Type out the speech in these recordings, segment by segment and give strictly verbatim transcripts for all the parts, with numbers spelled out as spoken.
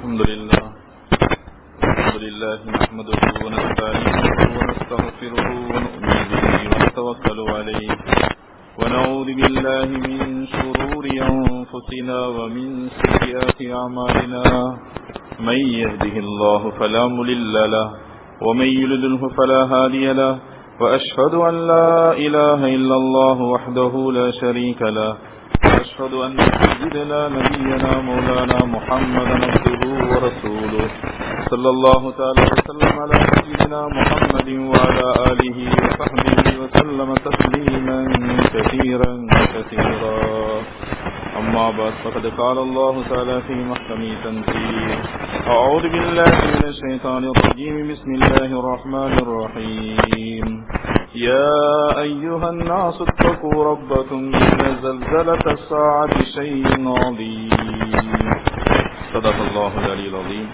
الحمد لله الحمد لله نحمده ونستعينه ونستغفره ونؤمن به ونتوكل عليه ونعوذ بالله من شرور أنفسنا ومن سيئات أعمالنا من يهده الله فلا مضل له ومن يضلل فلا هادي له وأشهد أن لا إله إلا الله وحده لا شريك له وأشهد أن سيدنا نبينا مولانا محمدا عبده ورسوله صلى الله تعالى وسلم على سيدنا محمد وعلى آله وصحبه وسلم تسليما كثيرا كثيرا أما بعد فقد قال الله تعالى في محكم تنزيله أعوذ بالله من الشيطان الرجيم بسم الله الرحمن الرحيم يا أيها الناس اتقوا ربكم إن زلزلة الساعة شيء عظيم صدق الله العلي العظيم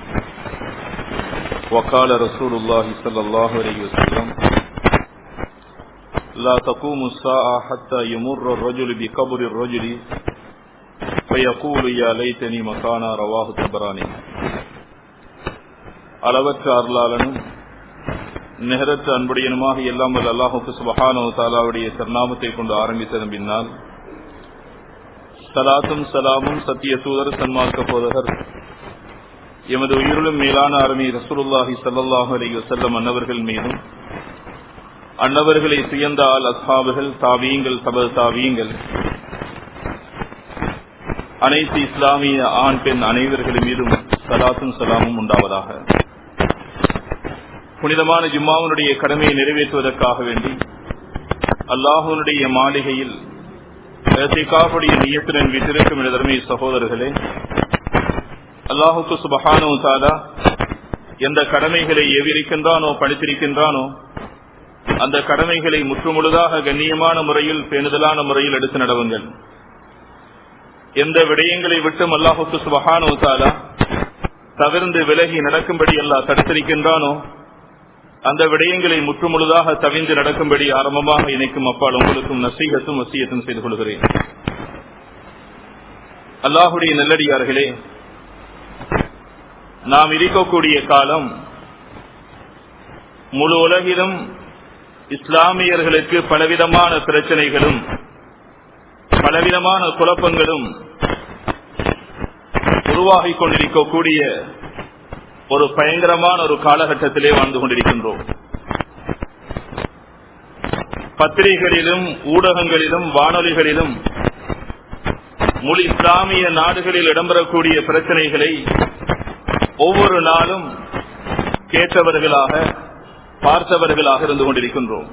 وقال رسول الله صلى الله عليه وسلم لا تقوم الساعة حتى يمر الرجل بقبر الرجل فيقول يا ليتني مكانا رواه الطبراني. அளவற்ற அருளாளனும் நிகரற்ற அன்புடையனுமாக எல்லாம் வல்ல அல்லாஹ் சுப்ஹானஹு வ தஆலாவுடைய சர்நாமத்தை கொண்டு ஆரம்பித்ததன் பின்னால் ஸலாத்தும் ஸலாமும் சத்திய தூதர் சன்மார்க்க போதகர் எமது உயிரிலும் மேலான அருமை ரசூலுல்லாஹி ஸல்லல்லாஹு அலைஹி வஸல்லம் அன்னவர்கள் மீதும் அன்னவர்களை சுயந்த ஆல் அஸ்ஹாபுகள் தாபீங்கள் தப தாபீங்கள் அனைத்து இஸ்லாமிய ஆண் பெண் அனைவர்கள் மீதும் ஸலாத்தும் ஸலாமும் உண்டாவதாக. புனிதமான ஜும்மாவுடைய கடமையை நிறைவேற்றுவதற்காக வேண்டி அல்லாஹ்வுடைய மாளிகையில் இத்திகாஃபுடைய நியத்துடன் வீற்றிருக்கும் எனதருமை சகோதரர்களே, அல்லாஹ் சுப்ஹானஹு வ தஆலா எந்த கடமைகளை ஏவிருக்கின்றானோ பணித்திருக்கின்றானோ அந்த கடமைகளை முற்றுமுழுதாக கண்ணியமான முறையில் பேணுதலான முறையில் எடுத்து நடவுங்கள். எந்த விடயங்களை விட்டும் அல்லாஹ் சுப்ஹானஹு வ தஆலா தவிர்ந்து விலகி நடக்கும்படி அல்லாஹ் தடுத்திருக்கின்றானோ அந்த விடயங்களை முற்றுமுழுதாக தவிர்ந்து நடக்கும்படி ஆரம்பமாக இணைக்கும் அப்பால் உங்களுக்கும் நசீகத்தும் வசியத்தும் செய்து கொள்கிறேன். அல்லாஹுடைய நல்லடியார்களே, நாம் இருக்கக்கூடிய காலம் முழு உலகிலும் இஸ்லாமியர்களுக்கு பலவிதமான பிரச்சனைகளும் பலவிதமான குழப்பங்களும் உருவாகிக் கொண்டிருக்கக்கூடிய ஒரு பயங்கரமான ஒரு காலகட்டத்திலே வாழ்ந்து கொண்டிருக்கின்றோம். பத்திரிகைகளிலும் ஊடகங்களிலும் வானொலிகளிலும் முழு இஸ்லாமிய நாடுகளில் இடம்பெறக்கூடிய பிரச்சனைகளை ஒவ்வொரு நாளும் கேட்டவர்களாக பார்த்தவர்களாக இருந்து கொண்டிருக்கின்றோம்.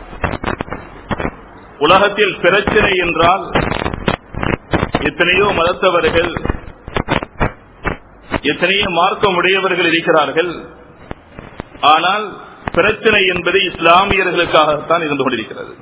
உலகத்தில் பிரச்சனை என்றால் எத்தனையோ மதத்தவர்கள் எத்தனையோ மார்க்கம் உடையவர்கள் இருக்கிறார்கள். ஆனால் பிரச்சனை என்பது இஸ்லாமியர்களுக்காகத்தான் இருந்து கொண்டிருக்கிறது.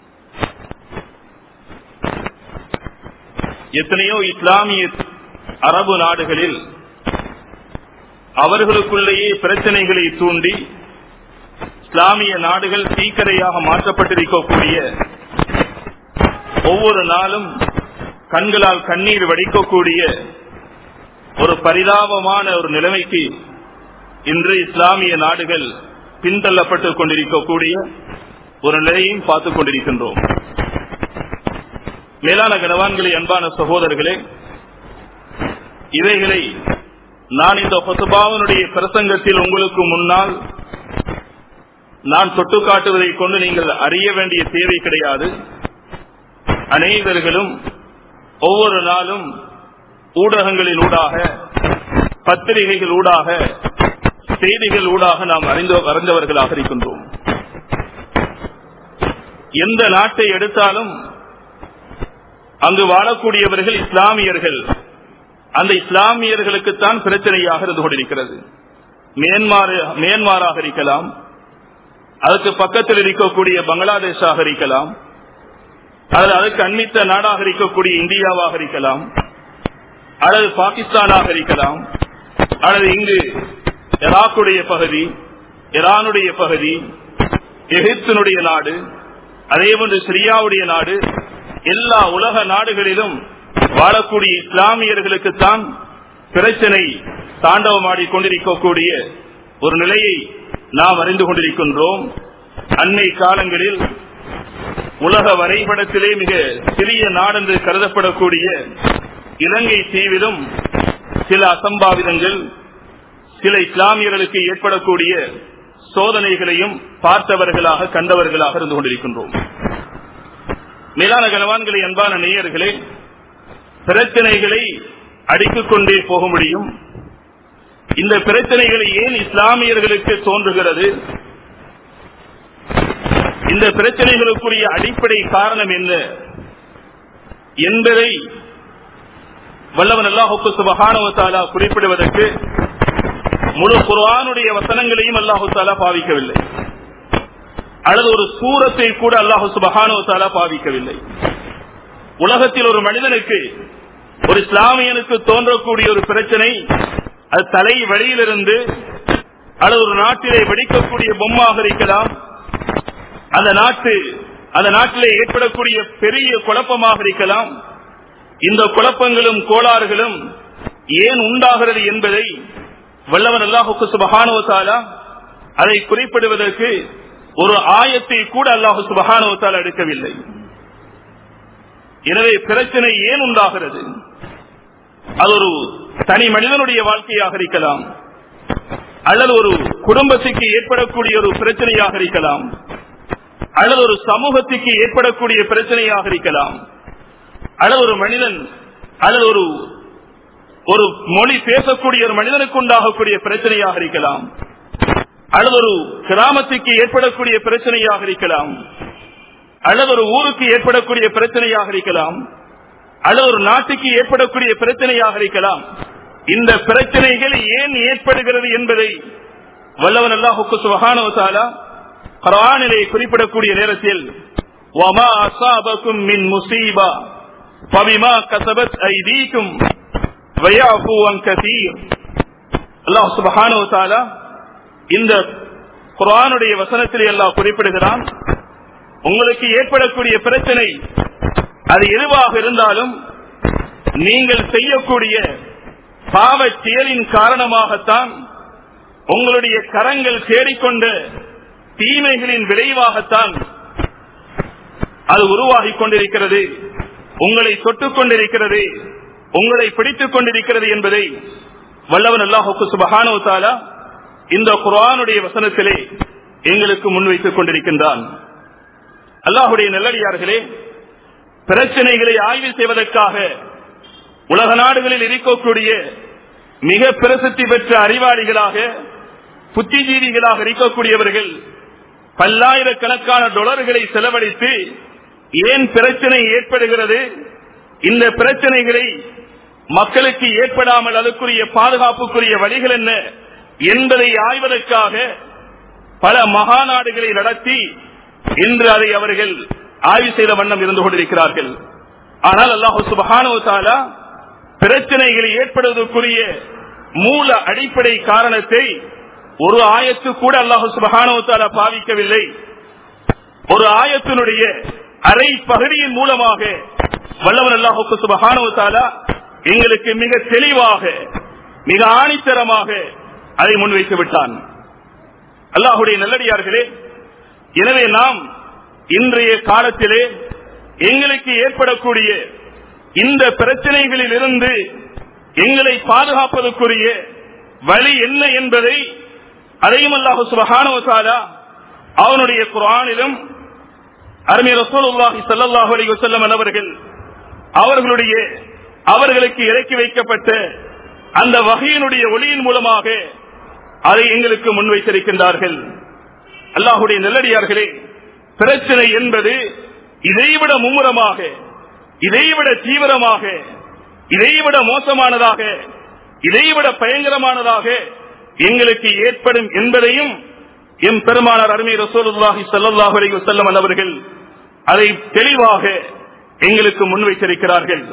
எத்தனையோ இஸ்லாமிய அரபு நாடுகளில் அவர்களுக்குள்ளேயே பிரச்சனைகளை தூண்டி இஸ்லாமிய நாடுகள் தீக்கரையாக மாற்றப்பட்டிருக்கக்கூடிய ஒவ்வொரு நாளும் கண்களால் கண்ணீர் வடிக்கக்கூடிய ஒரு பரிதாபமான ஒரு நிலைமைக்கு இன்று இஸ்லாமிய நாடுகள் பின்தள்ளப்பட்டுக் கொண்டிருக்கக்கூடிய ஒரு நிலையையும் பார்த்துக் கொண்டிருக்கின்றோம். மேலான கனவான்களே, அன்பான சகோதரர்களே, இவைகளை நான் இந்த ஹுத்பாவினுடைய பிரசங்கத்தில் உங்களுக்கு முன்னால் நான் தொட்டு காட்டுவதை கொண்டு நீங்கள் அறிய வேண்டிய தேவை கிடையாது. அனைவர்களும் ஒவ்வொரு நாளும் ஊடகங்களின் ஊடாக பத்திரிகைகள் ஊடாக செய்திகள் ஊடாக நாம் அறிந்த அறிந்தவர்களாக இருக்கின்றோம். எந்த நாட்டை எடுத்தாலும் அங்கு வாழக்கூடியவர்கள் இஸ்லாமியர்கள். அந்த இஸ்லாமியர்களுக்குத்தான் பிரச்சனையாக இருந்து கொண்டிருக்கிறது. மியான்மர் மியான்மராக இருக்கலாம், அதுக்கு பக்கத்தில் இருக்கக்கூடிய பங்களாதேஷாக இருக்கலாம், அல்லது அதுக்கு அண்மித்த நாடாக இருக்கக்கூடிய இந்தியாவாக இருக்கலாம், அல்லது பாகிஸ்தானாக இருக்கலாம், அல்லது இங்கு ஈராக்குடைய பகுதி, ஈரானுடைய பகுதி, எகிப்தினுடைய நாடு, அதேபோன்று சிரியாவுடைய நாடு, எல்லா உலக நாடுகளிலும் வாழக்கூடிய இஸ்லாமியர்களுக்குத்தான் பிரச்சனை தாண்டவமாடி கொண்டிருக்கக்கூடிய ஒரு நிலையை நாம் அறிந்து கொண்டிருக்கின்றோம். அன்னை காலங்களில் உலக வரைபடத்திலே மிக சிறிய நாடென்று கருதப்படக்கூடிய இலங்கை தீவிலும் சில அசம்பாவிதங்கள், சில இஸ்லாமியர்களுக்கு ஏற்படக்கூடிய சோதனைகளையும் பார்த்தவர்களாக கண்டவர்களாக இருந்து கொண்டிருக்கின்றோம். மேலான கனவான்களை, அன்பான நேயர்களே, பிரச்சனைகளை அடுக்கிக் கொண்டே போக முடியும். இந்த பிரச்சனைகளை ஏன் இஸ்லாமியர்களுக்கு தோன்றுகிறது? இந்த பிரச்சனைகளுக்குரிய அடிப்படை காரணம் என்ன என்பதை வல்லவன் அல்லாஹ் சுப்ஹானஹு வ தஆலா குறிப்பிடுவதற்கு முழு குர்ஆனுடைய வசனங்களையும் அல்லாஹ் தஆலா பாவிக்கவில்லை, அல்லது ஒரு சூரத்தை கூட அல்லாஹ் சுப்ஹானஹு வ தஆலா பாவிக்கவில்லை. உலகத்தில் ஒரு மனிதனுக்கு, ஒரு இஸ்லாமியனுக்கு தோன்றக்கூடிய ஒரு பிரச்சனை, அது தலை வழியிலிருந்து அல்லது ஒரு நாட்டிலே வெடிக்கக்கூடிய பொம்மாக இருக்கலாம், அந்த நாட்டு அந்த நாட்டிலே ஏற்படக்கூடிய பெரிய குழப்பமாக இருக்கலாம். இந்த குழப்பங்களும் கோளாறுகளும் ஏன் உண்டாகிறது என்பதை வல்லவன் அல்லாஹ் சுப்ஹானஹு வ தஆலா அதை குறிப்பிடுவதற்கு ஒரு ஆயத்தை கூட அல்லாஹ் சுப்ஹானஹு வ தஆலா எடுக்கவில்லை. எனவே பிரச்சனை ஏன் உண்டாகிறது? அது ஒரு தனி மனிதனுடைய வாழ்க்கையாக இருக்கலாம், அல்லது ஒரு குடும்பத்துக்கு ஏற்படக்கூடிய ஒரு பிரச்சனையாக இருக்கலாம், அல்லது ஒரு சமூகத்துக்கு ஏற்படக்கூடிய பிரச்சனையாக இருக்கலாம், அல்லது ஒரு மனிதன் அல்லது ஒரு ஒரு மொழி பேசக்கூடிய ஒரு மனிதனுக்கு உண்டாகக்கூடிய பிரச்சனையாக இருக்கலாம், அல்லது ஒரு கிராமத்துக்கு ஏற்படக்கூடிய பிரச்சனையாக இருக்கலாம், அல்லது ஒரு ஊருக்கு ஏற்படக்கூடிய பிரச்சனையாக இருக்கலாம், அல்லது ஒரு நாட்டுக்கு ஏற்படக்கூடிய பிரச்சனையாக இருக்கலாம். இந்த பிரச்சனைகள் ஏன் ஏற்படுகிறது என்பதை வல்லவன் அல்லாஹ் சுப்ஹானஹு வ தஆலா குர்ஆனிலே குறிப்பிடக்கூடிய நேரத்தில் வமா அஸாபகும் மின் முஸீபா ஃபபிமா கஸபத் ஐதீகும் வயஃபு அன் கஸீர். அல்லாஹ் சுப்ஹானஹு வ தஆலா இந்த குர்ஆனுடைய வசனத்திலே அல்லாஹ் குறிப்பிடுகிறான், உங்களுக்கு ஏற்படக்கூடிய பிரச்சனை அது எதுவாக இருந்தாலும் நீங்கள் செய்யக்கூடிய பாவச் செயலின் காரணமாகத்தான், உங்களுடைய கரங்கள் தேடிக்கொண்ட தீமைகளின் விளைவாகத்தான் அது உருவாகிக் கொண்டிருக்கிறது, உங்களை தொட்டுக் கொண்டிருக்கிறது, உங்களை பிடித்துக் கொண்டிருக்கிறது என்பதை வல்லவன் அல்லாஹ் சுப்ஹானஹு வ தஆலா இந்த குர்ஆனுடைய வசனத்திலே எங்களுக்கு முன்வைத்துக் கொண்டிருக்கின்றான். அல்லாஹ்வுடைய நல்லடியார்களே, பிரச்சனைகளை ஆய்வு செய்வதற்காக உலக நாடுகளில் இருக்கக்கூடிய மிக பிரசித்தி பெற்ற அறிவாளிகளாக, புத்திஜீவிகளாக இருக்கக்கூடியவர்கள் பல்லாயிரக்கணக்கான டாலர்களை செலவழித்து ஏன் பிரச்சனை ஏற்படுகிறது, இந்த பிரச்சனைகளை மக்களுக்கு ஏற்படாமல் அதற்குரிய பாதுகாப்புக்குரிய வழிகள் என்ன என்பதை ஆய்வதற்காக பல மகாநாடுகளை நடத்தி இன்று அதை அவர்கள் ஆய்வு செய்த வண்ணம் இருந்து கொண்டிருக்கிறார்கள். ஆனால் அல்லாஹ் சுப்ஹானஹு வ தஆலா பிரச்சனைகள் ஏற்படுவதற்குரிய மூல அடிப்படை காரணத்தை ஒரு ஆயத்து கூட அல்லாஹ் சுப்ஹானஹு வ தஆலா பாவிக்கவில்லை. ஒரு ஆயத்தினுடைய அரை பகுதியின் மூலமாக வல்லவன் அல்லாஹ் சுப்ஹானஹு வ தஆலா எங்களுக்கு மிக தெளிவாக, மிக ஆணித்தரமாக அதை முன்வைத்து விட்டான். அல்லாஹ்வுடைய நல்லடியார்களே, எனவே நாம் இன்றைய காலத்திலே எங்களுக்கு ஏற்படக்கூடிய இந்த பிரச்சனைகளில் இருந்து எங்களை பாதுகாப்பதற்குரிய வழி என்ன என்பதை அதையும் அல்லாஹ் சுப்ஹானஹு வ தஆலா அவனுடைய குர்ஆனிலும் அருமை ரசூலுல்லாஹி ஸல்லல்லாஹு அலைஹி வஸல்லம் அவர்கள் அவர்களுடைய அவர்களுக்கு இறக்கி வைக்கப்பட்ட அந்த வஹீனுடைய ஒளியின் மூலமாக அதை எங்களுக்கு முன்வைத்திருக்கின்றார்கள். அல்லாஹ்வுடைய நல்லடியார்களே, பிரச்சனை என்பது இதைவிட மும்முரமாக, இதைவிட தீவிரமாக, இதைவிட மோசமானதாக, இதைவிட பயங்கரமானதாக எங்களுக்கு ஏற்படும் என்பதையும் எம் பெருமானார் அருமை ரசூலுல்லாஹி ஸல்லல்லாஹு அலைஹி வஸல்லம் அவர்கள் அதை தெளிவாக எங்களுக்கு முன்வைத்திருக்கிறார்கள்.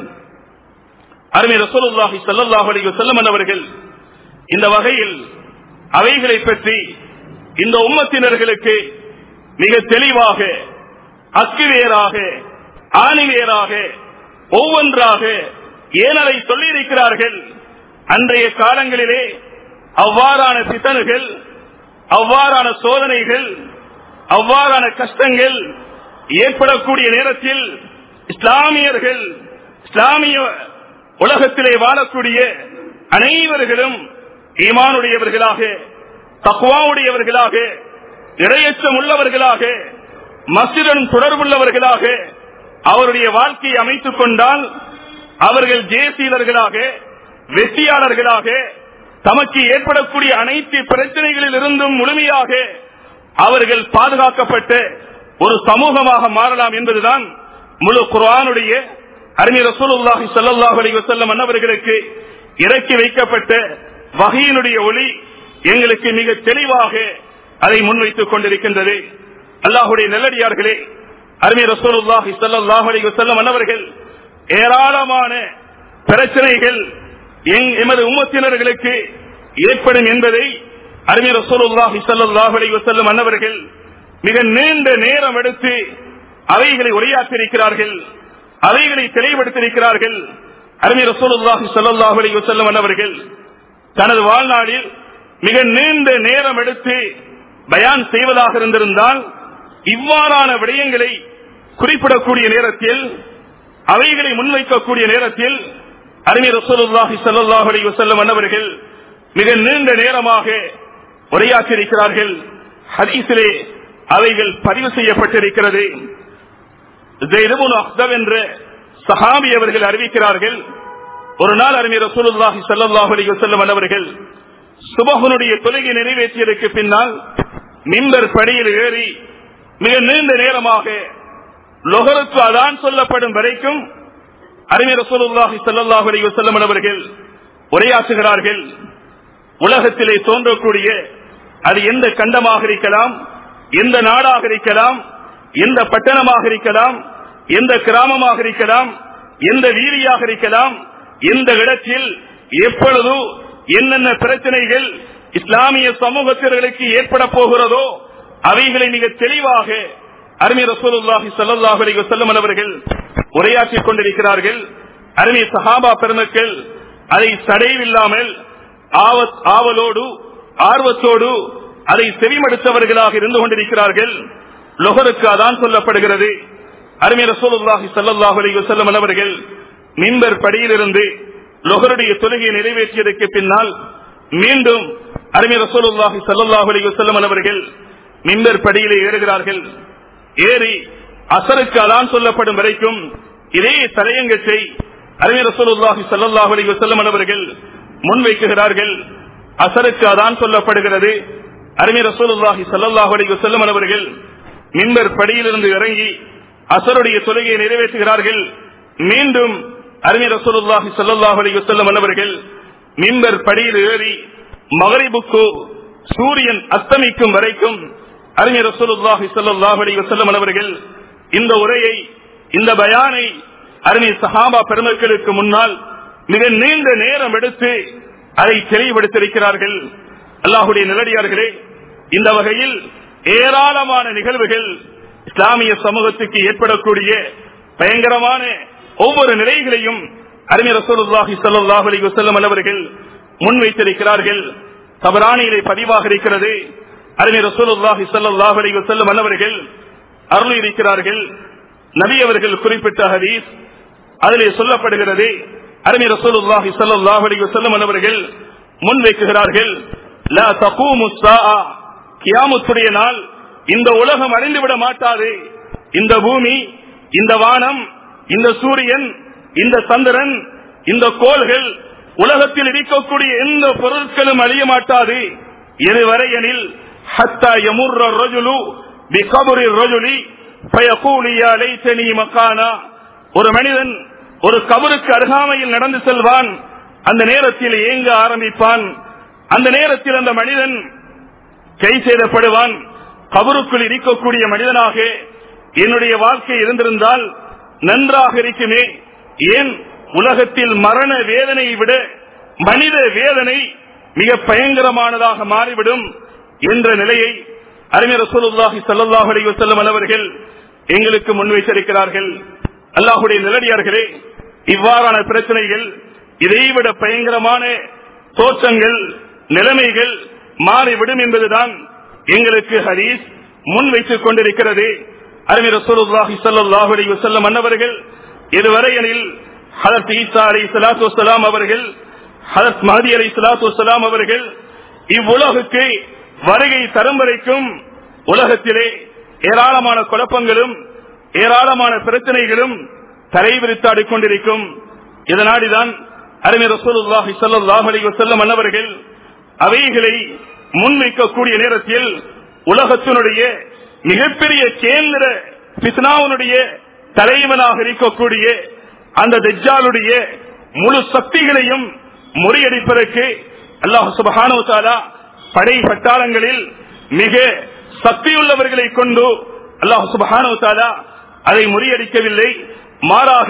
அருமை ரசூலுல்லாஹி ஸல்லல்லாஹு அலைஹி வஸல்லம் அவர்கள் இந்த வகையில் அவைகளை பற்றி இந்த உம்மத்தினர்களுக்கு மிக தெளிவாக, அக்குவேராக, ஆணிவேராக, ஒவ்வொன்றாக ஏன் அதை சொல்லியிருக்கிறார்கள். அன்றைய காலங்களிலே அவ்வாறான பித்தனுகள், அவ்வாறான சோதனைகள், அவ்வாறான கஷ்டங்கள் ஏற்படக்கூடிய நேரத்தில் இஸ்லாமியர்கள், இஸ்லாமிய உலகத்திலே வாழக்கூடிய அனைவர்களும் ஈமானுடையவர்களாக, தக்வாவுடையவர்களாக, இறையச்சம் உள்ளவர்களாக, மஸ்ஜிதுடன் தொடர்புள்ளவர்களாக அவருடைய வாழ்க்கையை அமைத்துக் கொண்டால் அவர்கள் ஜெயசீலர்களாக, வெற்றியாளர்களாக, தமக்கு ஏற்படக்கூடிய அனைத்து பிரச்சனைகளில் இருந்தும் முழுமையாக அவர்கள் பாதுகாக்கப்பட்ட ஒரு சமூகமாக மாறலாம் என்பதுதான் முழு குர்ஆனுடைய அருமை ரசூலுல்லாஹி ஸல்லல்லாஹு அலைஹி வஸல்லம் அன்னவர்களுக்கு இறக்கி வைக்கப்பட்ட வஹீயினுடைய ஒளி எங்களுக்கு மிக தெளிவாக அதை முன்வைத்துக் கொண்டிருக்கின்றது. அல்லாஹ்வுடைய நல்லடியார்களே, அருமை ரசூலுல்லாஹி ஸல்லல்லாஹு அலைஹி வஸல்லம் அன்னவர்கள் ஏராளமான பிரச்சனைகள் எமது உம்மத்தினர்களுக்கு ஏற்படும் என்பதை அருமை ரசூலுல்லாஹி ஸல்லல்லாஹு அலைஹி வஸல்லம் அன்னவர்கள் மிக நீண்ட நேரம் எடுத்து அவைகளை உரையாற்றியிருக்கிறார்கள், அவைகளை தெளிவுபடுத்தியிருக்கிறார்கள். அருமை ரசூலுல்லாஹி ஸல்லல்லாஹு அலைஹி வஸல்லம் அன்னவர்கள் தனது வாழ்நாளில் மிக நீண்ட நேரம் எடுத்து பயான் செய்வதாக இருந்திருந்தால் இவ்வாறான விடயங்களை குறிப்பிடக்கூடிய நேரத்தில், அவைகளை முன்வைக்கக்கூடிய நேரத்தில் அருமை ரசூலுல்லாஹி ஸல்லல்லாஹு அலைஹி வஸல்லம் அன்னவர்கள் மிக நீண்ட நேரமாக உரையாற்றியிருக்கிறார்கள். ஹதீஸிலே அவைகள் பதிவு செய்யப்பட்டிருக்கிறது. ஸைத் இப்னு அஹ்தப் என்ற சஹாபி அவர்கள் அறிவிக்கிறார்கள், ஒரு நாள் அருமை ரசூலுல்லாஹி ஸல்லல்லாஹு அலைஹி வஸல்லம் அன்னவர்கள் சுபஹுனுடைய தொழுகை நிறைவேற்றியதற்கு பின்னால் மிம்பர் படியில் ஏறி மிக நீண்ட நேரமாக லொஹருக்கு அதான் சொல்லப்படும் வரைக்கும் அருமை ரசூலுல்லாஹி ஸல்லல்லாஹு அலைஹி வஸல்லம் அவர்கள் உரையாற்றுகிறார்கள். உலகத்திலே தோன்றக்கூடிய அது எந்த கண்டமாக இருக்கலாம், எந்த நாடாக இருக்கலாம், எந்த பட்டணமாக இருக்கலாம், எந்த கிராமமாக இருக்கலாம், எந்த வீதியாக இருக்கலாம், எந்த இடத்தில் எப்பொழுது என்னென்ன பிரச்சனைகள் இஸ்லாமிய சமூகத்தினர்களுக்கு ஏற்பட போகிறதோ அவைகளை மிக தெளிவாக அருமை ரசூலுல்லாஹி ஸல்லல்லாஹு அலைஹி வஸல்லம் அவர்கள் உரையாற்றிக் கொண்டிருக்கிறார்கள். அருமை சஹாபா பெருமக்கள் அதை தடையில்லாமல் ஆவலோடு ஆர்வத்தோடு அதை செவிமடுத்தவர்களாக இருந்து கொண்டிருக்கிறார்கள். லொஹருக்கு அதான் சொல்லப்படுகிறது. அருமை ரசூலுல்லாஹி ஸல்லல்லாஹு அலைஹி வஸல்லம் அவர்கள் மிம்பர் படியிலிருந்து லொஹருடைய தொழுகையை நிறைவேற்றியதற்கு பின்னால் மீண்டும் அருமை ரசூலுல்லாஹி ஸல்லல்லாஹு அலைஹி வஸல்லம் அவர்கள் மிம்பர் படியிலே ஏறுகிறார்கள். ஏறி அசருக்கு அதான் சொல்லப்படும் வரைக்கும் இதே தலையங்கத்தை அருமை ரசூலுல்லாஹி ஸல்லல்லாஹு அலைஹி வஸல்லம் அவர்கள் முன்வைக்கிறார்கள். அசருக்கு அதான் சொல்லப்படுகிறது. அருமை ரசூலுல்லாஹி ஸல்லல்லாஹு அலைஹி வஸல்லம் அவர்கள் மிம்பர் படியிலிருந்து இறங்கி அசருடைய தொழுகையை நிறைவேற்றுகிறார்கள். மீண்டும் அருமை ரசூலுல்லாஹி ஸல்லல்லாஹு அலைஹி வஸல்லம் அவர்கள் மிம்பர் படியில் ஏறி மகரிபுக்கு சூரியன் அஸ்தமிக்கும் வரைக்கும் அருமை ரசூலுல்லாஹி ஸல்லல்லாஹு அலைஹி வஸல்லம் அவர்கள் இந்த உரையை, இந்த பயானை அருமை சஹாபா பெருமக்களுக்கு முன்னால் மிக நீண்ட நேரம் எடுத்து அதை தெளிவுபடுத்தியிருக்கிறார்கள். அல்லாஹ்வுடைய நல்லடியார்களே, இந்த வகையில் ஏராளமான நிகழ்வுகள் இஸ்லாமிய சமூகத்துக்கு ஏற்படக்கூடிய பயங்கரமான ஒவ்வொரு நிலைகளையும் அருமை ரசூலுல்லாஹி ஸல்லல்லாஹு அலைஹி வஸல்லம் அவர்கள் முன்வைத்திருக்கிறார்கள். தபரானியிலே பதிவாக இருக்கிறது. அருமை ரசூலுல்லாஹி ஸல்லல்லாஹு அலைஹி வஸல்லம் அவர்கள் அருள் இருக்கிறார்கள். நபி அவர்கள் குறிப்பிட்ட ஹதீஸ் அதிலே சொல்லப்படுகிறது. அருமை ரசூலுல்லாஹி ஸல்லல்லாஹு அலைஹி வஸல்லம் அவர்கள் முன்வைக்கிறார்கள், லா தகூமு ஸாஆ, கியாமத்துடைய நாள் இந்த உலகம் அழிந்துவிட மாட்டாது. இந்த பூமி, இந்த வானம், இந்த சூரியன், இந்த சந்திரன், இந்த கோள்கள், உலகத்தில் இருக்கக்கூடிய எந்த பொருட்களும் அழிய மாட்டாது. எதுவரை எனில் ஹத்தா யமுர்ர ரஜுலு பிகபரி ரஜுலி ஃபயகூலு யா லைதனி மகானா, ஒரு மனிதன் ஒரு கபருக்கு அருகாமையில் நடந்து செல்வான். அந்த நேரத்தில் ஏங்க ஆரம்பிப்பான். அந்த நேரத்தில் அந்த மனிதன் கை செய்தப்படுவான். கபருக்குள் இருக்கக்கூடிய மனிதனாக என்னுடைய வாழ்க்கை இருந்திருந்தால் நன்றாக இருக்குமே, ஏன் உலகத்தில் மரண வேதனையை விட மனித வேதனை மிக பயங்கரமானதாக மாறிவிடும் என்ற நிலையை அருமை ரசூலுல்லாஹி ஸல்லல்லாஹு அலைஹி வஸல்லம் அவர்கள் எங்களுக்கு முன்வைத்திருக்கிறார்கள். அல்லாஹ்வுடைய நல்லடியார்களே, இவ்வாறான பிரச்சனைகள், இதைவிட பயங்கரமான தோற்றங்கள், நிலைமைகள் மாறிவிடும் என்பதுதான் எங்களுக்கு ஹதீஸ் முன் வைத்துக் கொண்டிருக்கிறது. அருமை ரசூலுல்லாஹி ஸல்லல்லாஹு அலைஹி வஸல்லம் அன்னவர்கள் இதுவரையில் ஹஜ்ரத் ஈசா அலைஹிஸ்ஸலாத்து வஸ்ஸலாம் அவர்கள், ஹஜ்ரத் மஹ்தி அலைஹிஸ்ஸலாத்து வஸ்ஸலாம் அவர்கள் இவ்வுலகுக்கு வருகை தரும் வரைக்கும் உலகத்திலே ஏராளமான குழப்பங்களும் ஏராளமான பிரச்சனைகளும் தலைவிரித்தாடிக் கொண்டிருக்கும். இதனாடிதான் அருமை ரசூலுல்லாஹி ஸல்லல்லாஹு அலைஹி வஸல்லம் அன்னவர்கள் அவைகளை முன்வைக்கக்கூடிய நேரத்தில் உலகத்தினுடைய மிகப்பெரிய கேந்திர ஃபித்னாவுடைய தலைவனாக இருக்கக்கூடிய அந்த தஜ்ஜாலுடைய முழு சக்திகளையும் முறியடிப்பதற்கு அல்லாஹ் சுப்ஹானஹு வ தஆலா படை பட்டாளங்களில் மிக சக்தியுள்ளவர்களை கொண்டு அல்லாஹ் சுப்ஹானஹு வ தஆலா அதை முறியடிக்கவில்லை. மாறாக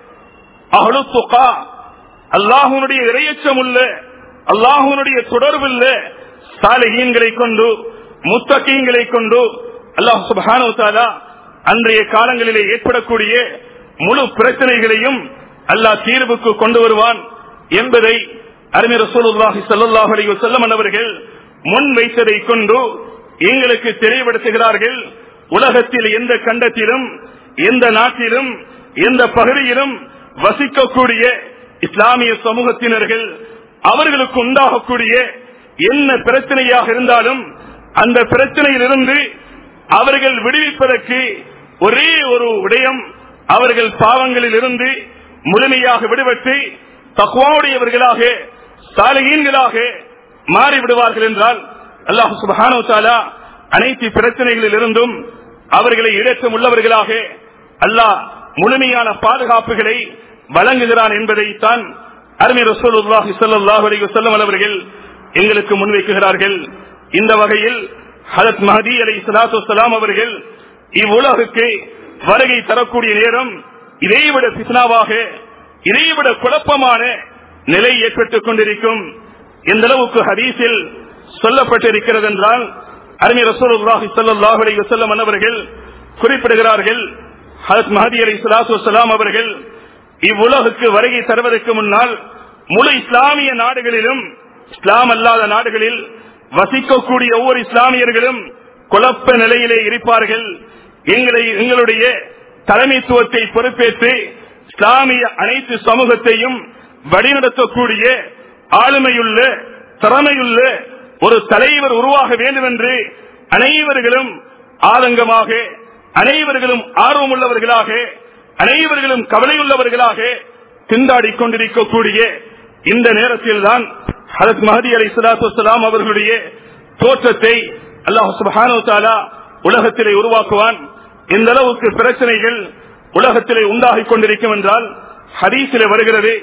அஹ்லு துகா, அல்லாஹ்வுடைய இறையச்சம் உள்ள, அல்லாஹ்வுடைய தொடர்புள்ள சாலிஹீன்களை கொண்டு, முத்தகீன்களை கொண்டு அல்லாஹ் சுப்ஹானஹு வ தஆலா அன்றைய காலங்களிலே ஏற்படக்கூடிய முழு பிரச்சனைகளையும் அல்லாஹ் தீர்வுக்கு கொண்டு வருவான் என்பதை அருமை ரசூலுல்லாஹி ஸல்லல்லாஹு அலைஹி வஸல்லம் அவர்கள் முன் வைத்ததை கொண்டு எங்களுக்கு தெளிவுபடுத்துகிறார்கள். உலகத்தில் எந்த கண்டத்திலும், எந்த நாட்டிலும், எந்த பகுதியிலும் வசிக்கக்கூடிய இஸ்லாமிய சமூகத்தினர்கள் அவர்களுக்கு உண்டாகக்கூடிய என்ன பிரச்சனையாக இருந்தாலும் அந்த பிரச்சனையிலிருந்து அவர்கள் விடுவிப்பதற்கு ஒரே ஒரு விடயம், அவர்கள் பாவங்களில் இருந்து முழுமையாக விடுபட்டு தக்வாவுடையவர்களாக சாலிஹீன்களாக மாறிவிடுவார்கள் என்றால் அல்லாஹ் சுப்ஹானஹு வ தஆலா அனைத்து பிரச்சனைகளில் இருந்தும் அவர்களை இடற்றம் உள்ளவர்களாக அல்லாஹ் முழுமையான பாதுகாப்புகளை வழங்குகிறான் என்பதைத்தான் அருமை ரசூலுல்லாஹி ஸல்லல்லாஹு அலைஹி வஸல்லம் அவர்கள் எங்களுக்கு முன்வைக்கிறார்கள். இந்த வகையில் ஹஜ்ரத் மஹ்தி அலைஹிஸ்ஸலாத்து வஸ்ஸலாம் அவர்கள் இவ்வுலகுக்கு வருகை தரக்கூடிய நேரம் இதைவிட ஃபித்னாவாக, இதைவிட குழப்பமான நிலை ஏற்பட்டுக் கொண்டிருக்கும். எந்த அளவுக்கு ஹதீஸில் சொல்லப்பட்டிருக்கிறது என்றால் அருமை ரசூலுல்லாஹி ஸல்லல்லாஹு அலைஹி வஸல்லம் அவர்கள் குறிப்பிடுகிறார்கள், ஹஜ்ரத் மஹ்தி அலைஹிஸ்ஸலாத்து வஸ்ஸலாம் அவர்கள் இவ்வுலகுக்கு வருகை தருவதற்கு முன்னால் முழு இஸ்லாமிய நாடுகளிலும், இஸ்லாம் அல்லாத நாடுகளில் வசிக்கக்கூடிய ஒவ்வொரு இஸ்லாமியர்களும் குழப்ப நிலையிலே இருப்பார்கள். எங்களை எங்களுடைய தலைமைத்துவத்தை பொறுப்பேற்று இஸ்லாமிய அனைத்து சமூகத்தையும் வழிநடத்தக்கூடிய ஆளுமையுள்ள, திறமையுள்ள ஒரு தலைவர் உருவாக வேண்டும் என்று அனைவர்களும் ஆதங்கமாக, அனைவர்களும் ஆர்வமுள்ளவர்களாக, அனைவர்களும் கவலையுள்ளவர்களாக திண்டாடிக் கொண்டிருக்கக்கூடிய இந்த நேரத்தில் தான் ஹஜ்ரத் மஹ்தி அலைஹிஸ்ஸலாத்து வஸ்ஸலாம் அவர்களுடைய தோற்றத்தை அல்லாஹ் சுப்ஹானஹு வ தஆலா உலகத்திலே உருவாக்குவான். இந்த அளவுக்கு பிரச்சனைகள் உலகத்திலே உண்டாகிக் கொண்டிருக்கும் என்றால் ஹதீஸிலே வருகிறது.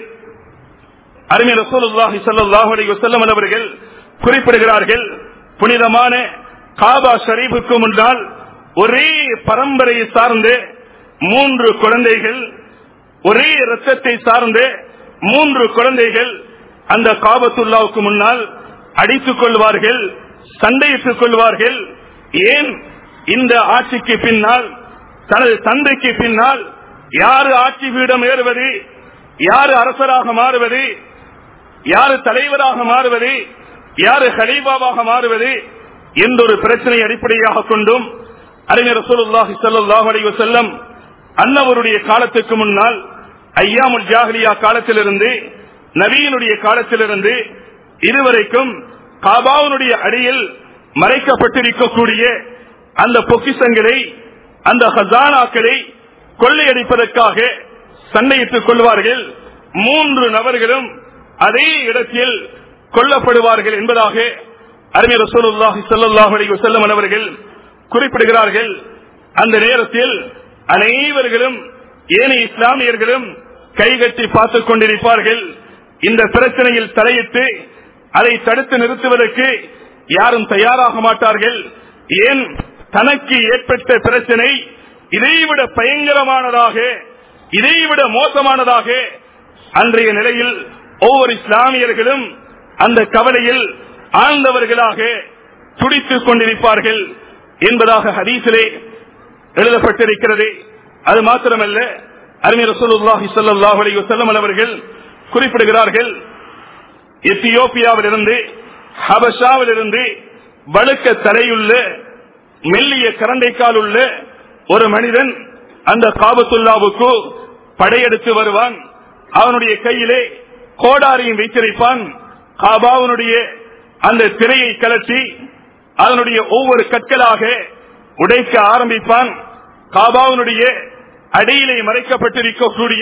அருமை ரசூலுல்லாஹி ஸல்லல்லாஹு அலைஹி வஸல்லம் அவர்கள் குறிப்பிடுகிறார்கள், புனிதமான காபா ஷரீஃபுக்கு முன்னால் ஒரே பரம்பரையை சார்ந்த மூன்று குழந்தைகள், ஒரே இரத்தத்தை சார்ந்த மூன்று குழந்தைகள் அந்த காபத்துல்லாவுக்கு முன்னால் அடித்துக் கொள்வார்கள், சண்டையிட்டுக் கொள்வார்கள். ஏன்? இந்த ஆட்சிக்கு பின்னால், தனது தந்தைக்கு பின்னால் யாரு ஆட்சி பீடம் ஏறுவது, யாரு அரசராக மாறுவது, யாரு தலைவராக மாறுவது, யாரு ஹலீஃபாவாக மாறுவது என்ற ஒரு பிரச்சனை அடிப்படையாக கொண்டும் அறிஞர் ரசூலுல்லாஹி ஸல்லல்லாஹு அலைஹி வஸல்லம் அன்னவருடைய காலத்துக்கு முன்னால் ஐயாமுல் ஜாஹிலியா காலத்திலிருந்து நபியினுடைய காலத்திலிருந்து இதுவரைக்கும் காபாவுடைய அடியில் மறைக்கப்பட்டிருக்கக்கூடிய அந்த பொக்கிஷங்களை, அந்த ஹசானாக்களை கொள்ளையடிப்பதற்காக சண்டையிட்டுக் கொள்வார்கள். மூன்று நபர்களும் அதே இடத்தில் கொல்லப்படுவார்கள் என்பதாக அறிஞர் ரசூலுல்லாஹி ஸல்லல்லாஹு அலைஹி வஸல்லம் அவர்கள் குறிப்பிடுகிறார்கள். அந்த நேரத்தில் அனைவர்களும் ஏனைய இஸ்லாமியர்களும் கைகட்டி பார்த்துக் கொண்டிருப்பார்கள். இந்த பிரச்சனையில் தலையிட்டு அதை தடுத்து நிறுத்துவதற்கு யாரும் தயாராக மாட்டார்கள். ஏன்? தனக்கு ஏற்பட்ட பிரச்சனை இதைவிட பயங்கரமானதாக, இதைவிட மோசமானதாக அன்றைய நிலையில் ஒவ்வொரு இஸ்லாமியர்களும் அந்த கவலையில் ஆழ்ந்தவர்களாக துடித்துக் கொண்டிருப்பார்கள் என்பதாக ஹதீஸிலே எழுதப்பட்டிருக்கிறது. அது மாத்திரமல்ல, அறிஞர் ரசூலுல்லாஹி ஸல்லல்லாஹு அலைஹி வஸல்லம் அவர்கள் குறிப்பிடுகிறார்கள், எத்தியோப்பியாவில் இருந்து ஹபஷாவிலிருந்து வழுக்க தலையுள்ள மெல்லிய கரண்டைக்கால் உள்ள ஒரு மனிதன் அந்த காபத்துல்லாவுக்கு படையெடுத்து வருவான். அவனுடைய கையிலே கோடாரியும் வைத்திருப்பான். காபாவுடைய அந்த திரையை கலட்டி அதனுடைய ஒவ்வொரு கற்களாக உடைக்க ஆரம்பிப்பான். காபாவுடைய அடியிலே மறைக்கப்பட்டிருக்கக்கூடிய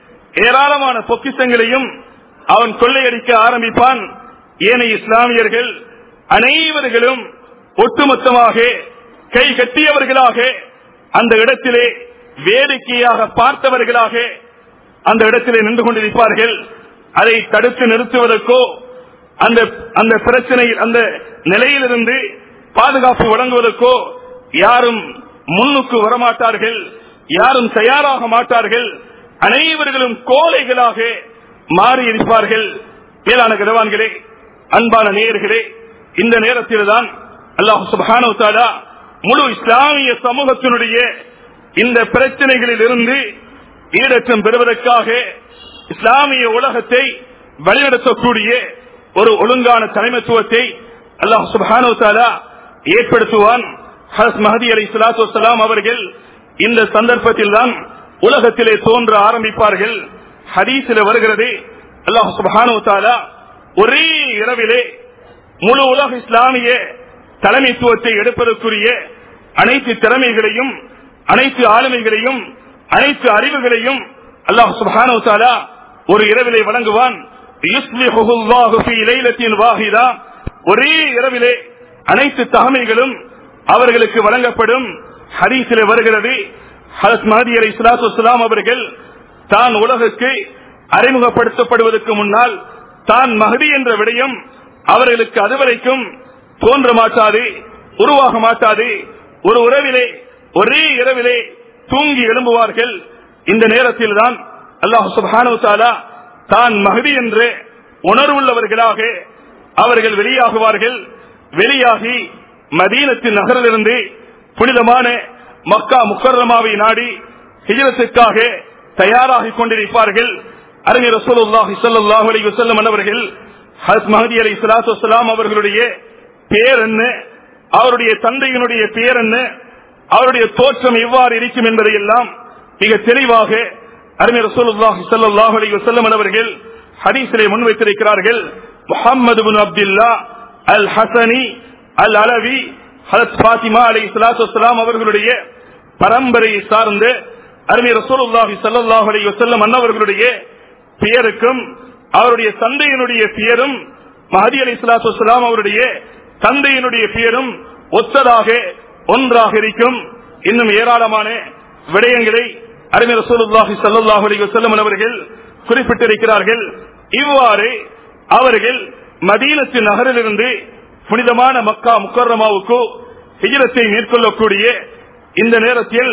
ஏராளமான பொக்கிஷங்களையும் அவன் கொள்ளையடிக்க ஆரம்பிப்பான். ஏனைய இஸ்லாமியர்கள் அனைவர்களும் ஒட்டுமொத்தமாக கை கட்டியவர்களாக அந்த இடத்திலே வேடிக்கையாக பார்த்தவர்களாக அந்த இடத்திலே நின்று கொண்டிருப்பார்கள். அதை தடுத்து நிறுத்துவதற்கோ அந்த அந்த பிரச்சனையில் அந்த நிலையிலிருந்து பாதுகாப்பு வழங்குவதற்கோ யாரும் முன்னுக்கு வரமாட்டார்கள், யாரும் தயாராக மாட்டார்கள். அனைவர்களும் கோழைகளாக மாறி இருப்பார்கள். மேலான கனவான்களே, அன்பான நேயர்களே, இந்த நேரத்தில் தான் அல்லாஹ் சுப்ஹானஹு வ தஆலா முழு இஸ்லாமிய சமூகத்தினுடைய இந்த பிரச்சனைகளில் இருந்து ஈடற்றம் பெறுவதற்காக இஸ்லாமிய உலகத்தை வழிநடத்தக்கூடிய ஒரு ஒழுங்கான தலைமைத்துவத்தை அல்லாஹ் சுப்ஹானஹு வ தஆலா ஏற்படுத்துவான். ஹஜ்ரத் மஹ்தி அலைஹிஸ்ஸலாத்து வஸ்ஸலாம் அவர்கள் இந்த சந்தர்ப்பத்தில் தான் உலகத்திலே தோன்ற ஆரம்பிப்பார்கள். ஹதீஸில் வருகிறது, அல்லாஹ் சுப்ஹானஹு வ தஆலா ஒரே இரவிலே முழு உலக இஸ்லாமிய தலைமைத்துவத்தை எடுப்பதற்குரிய அனைத்து திறமைகளையும் அனைத்து ஆளுமைகளையும் அனைத்து அறிவுகளையும் அல்லாஹ் சுப்ஹானஹு வ தஆலா ஒரு இரவிலே வழங்குவான். யுஸ்லிஹுல்லாஹு ஃபீ லைலத்தின் வாஹிதா, ஒரே இரவிலே அனைத்து தகமைகளும் அவர்களுக்கு வழங்கப்படும். ஹதீஸிலே வருகிறது, ஹஜ்ரத் மஹ்தி அலைஹிஸ்ஸலாத்து வஸ்ஸலாம் அவர்கள் தான் உலகுக்கு அறிமுகப்படுத்தப்படுவதற்கு முன்னால் தான் மஹ்தி என்ற விடயம் அவர்களுக்கு அதுவரைக்கும் தோன்ற மாட்டாது, உருவாக மாட்டாது. ஒரு உறவிலே ஒரே இரவிலே தூங்கி எழும்புவார்கள். இந்த நேரத்தில் தான் அல்லாஹ் சுப்ஹானஹு வ தஆலா தான் மஹ்தி என்ற உணர்வுள்ளவர்களாக அவர்கள் வெளியாகுவார்கள். வெளியாகி மதீனத்தின் நகரிலிருந்து புனிதமான மக்கா முக்கர்ரமாவை நாடி ஹிஜ்ரத்துக்காக தயாராகிக் கொண்டிருப்பார்கள். அறிஞர் ரசூலுல்லாஹி ஸல்லல்லாஹு அலைஹி வஸல்லம் அவர்கள் ஹஜ்ரத் மஹ்தி அலைஹிஸ்ஸலாத்து வஸ்ஸலாம் அவர்களுடைய பெயர் என்ன, அவருடைய தந்தையினுடைய பெயர் என்ன, அவருடைய தோற்றம் எவ்வாறு இருக்கும் என்பதை எல்லாம் மிக தெளிவாக அறிஞர் ரசூலுல்லாஹி ஸல்லல்லாஹு அலைஹி வஸல்லம் அவர்கள் ஹதீஸிலே முன்வைத்திருக்கிறார்கள். முஹம்மது இப்னு அப்துல்லாஹ் அல் ஹஸனி அல் அலவி ஹஜ்ரத் ஃபாத்திமா அலைஹிஸ்ஸலாத்து வஸ்ஸலாம் அவர்களுடைய பரம்பரையை சார்ந்த அறிஞர் ரசூலுல்லாஹி ஸல்லல்லாஹு அலைஹி வஸல்லம் அன்னவர்களுடைய பெயருக்கும் அவருடைய தந்தையினுடைய பெயரும் மஹ்தி அலைஹிஸ்ஸலாத்து வஸ்ஸலாம் அவருடைய தந்தையினுடைய பெயரும் ஒத்ததாக ஒன்றாக இருக்கும். இன்னும் ஏராளமான விடயங்களை அறிஞர் ரசூலுல்லாஹி ஸல்லல்லாஹு அலைஹி வஸல்லம் அவர்கள் குறிப்பிட்டிருக்கிறார்கள். இவ்வாறு அவர்கள் மதீனத்து நகரிலிருந்து புனிதமான மக்கா முக்கர்ரமாவுக்கு ஹிஜ்ரத்தை மேற்கொள்ளக்கூடிய இந்த நேரத்தில்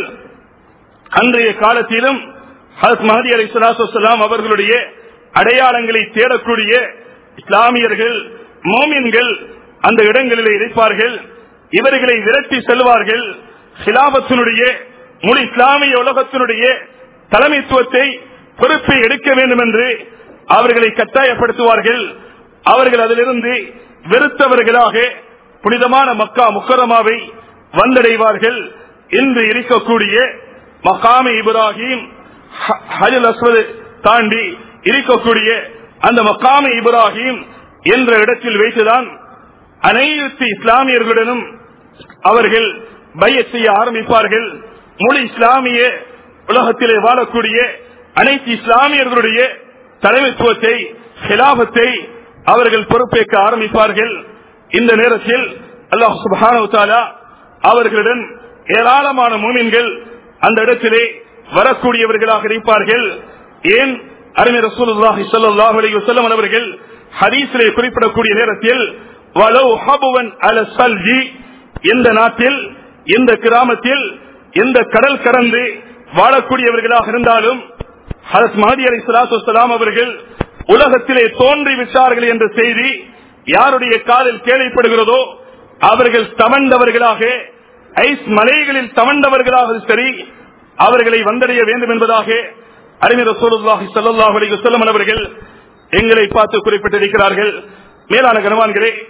அன்றைய காலத்திலும் ஹஜ்ரத் மஹ்தி அலைஹிஸ்ஸலாத்து வஸ்ஸலாம் அவர்களுடைய அடையாளங்களை தேடக்கூடிய இஸ்லாமியர்கள் மோமின்கள் அந்த இடங்களிலே இருப்பார்கள். இவர்களை விரட்டி செல்வார்கள். ஹிலாபத்தினுடைய முழு இஸ்லாமிய உலகத்தினுடைய தலைமைத்துவத்தை பொறுப்பை எடுக்க வேண்டும் என்று அவர்களை கட்டாயப்படுத்துவார்கள். அவர்கள் அதிலிருந்து வெறுத்தவர்களாக புனிதமான மக்கா முக்கரமாவை வந்தடைவார்கள். இன்று இருக்கக்கூடிய மகாமே இப்ராஹிம் ஹஜ்ருல் அஸ்வத் தாண்டி இருக்கக்கூடிய அந்த மகாமே இப்ராஹிம் என்ற இடத்தில் வைத்துதான் அனைத்து இஸ்லாமியர்களுடனும் அவர்கள் பைஅத் செய்ய ஆரம்பிப்பார்கள். முழு இஸ்லாமிய உலகத்திலே வாழக்கூடிய அனைத்து இஸ்லாமியர்களுடைய தலைமைத்துவத்தை ஹிலாபத்தை அவர்கள் பொறுப்பேற்க ஆரம்பிப்பார்கள். இந்த நேரத்தில் அல்லாஹ் சுப்ஹானஹு வ தஆலா அவர்களுடன் ஏராளமான முஃமின்கள் அந்த இடத்திலே வரக்கூடியவர்களாக இருப்பார்கள். ஏன் அறிஞர் ரசூலுல்லாஹி ஸல்லல்லாஹு அலைஹி வஸல்லம் அவர்கள் ஹதீஸிலே குறிப்பிடக்கூடிய நேரத்தில் வலௌ ஹபுவன் அல சல்ஜி, எந்த நாட்டில் எந்த கிராமத்தில் எந்த கடல் கடந்து வாழக்கூடியவர்களாக இருந்தாலும் ஹஜ்ரத் மஹ்தி அலைஹிஸ்ஸலாத்து வஸ்ஸலாம் அவர்கள் உலகத்திலே தோன்றி விட்டார்கள் என்ற செய்தி யாருடைய காதில் கேள்விப்படுகிறதோ அவர்கள் தமண்டவர்களாக ஐஸ் மலைகளில் தமண்டவர்களாக சரி அவர்களை வந்தடைய வேண்டும் என்பதாக அறிஞர் ரசூலுல்லாஹி ஸல்லல்லாஹு அலைஹி வஸல்லம் அவர்கள் எங்களை பார்த்து குறிப்பிட்டிருக்கிறார்கள். மேலான கனவான்களே,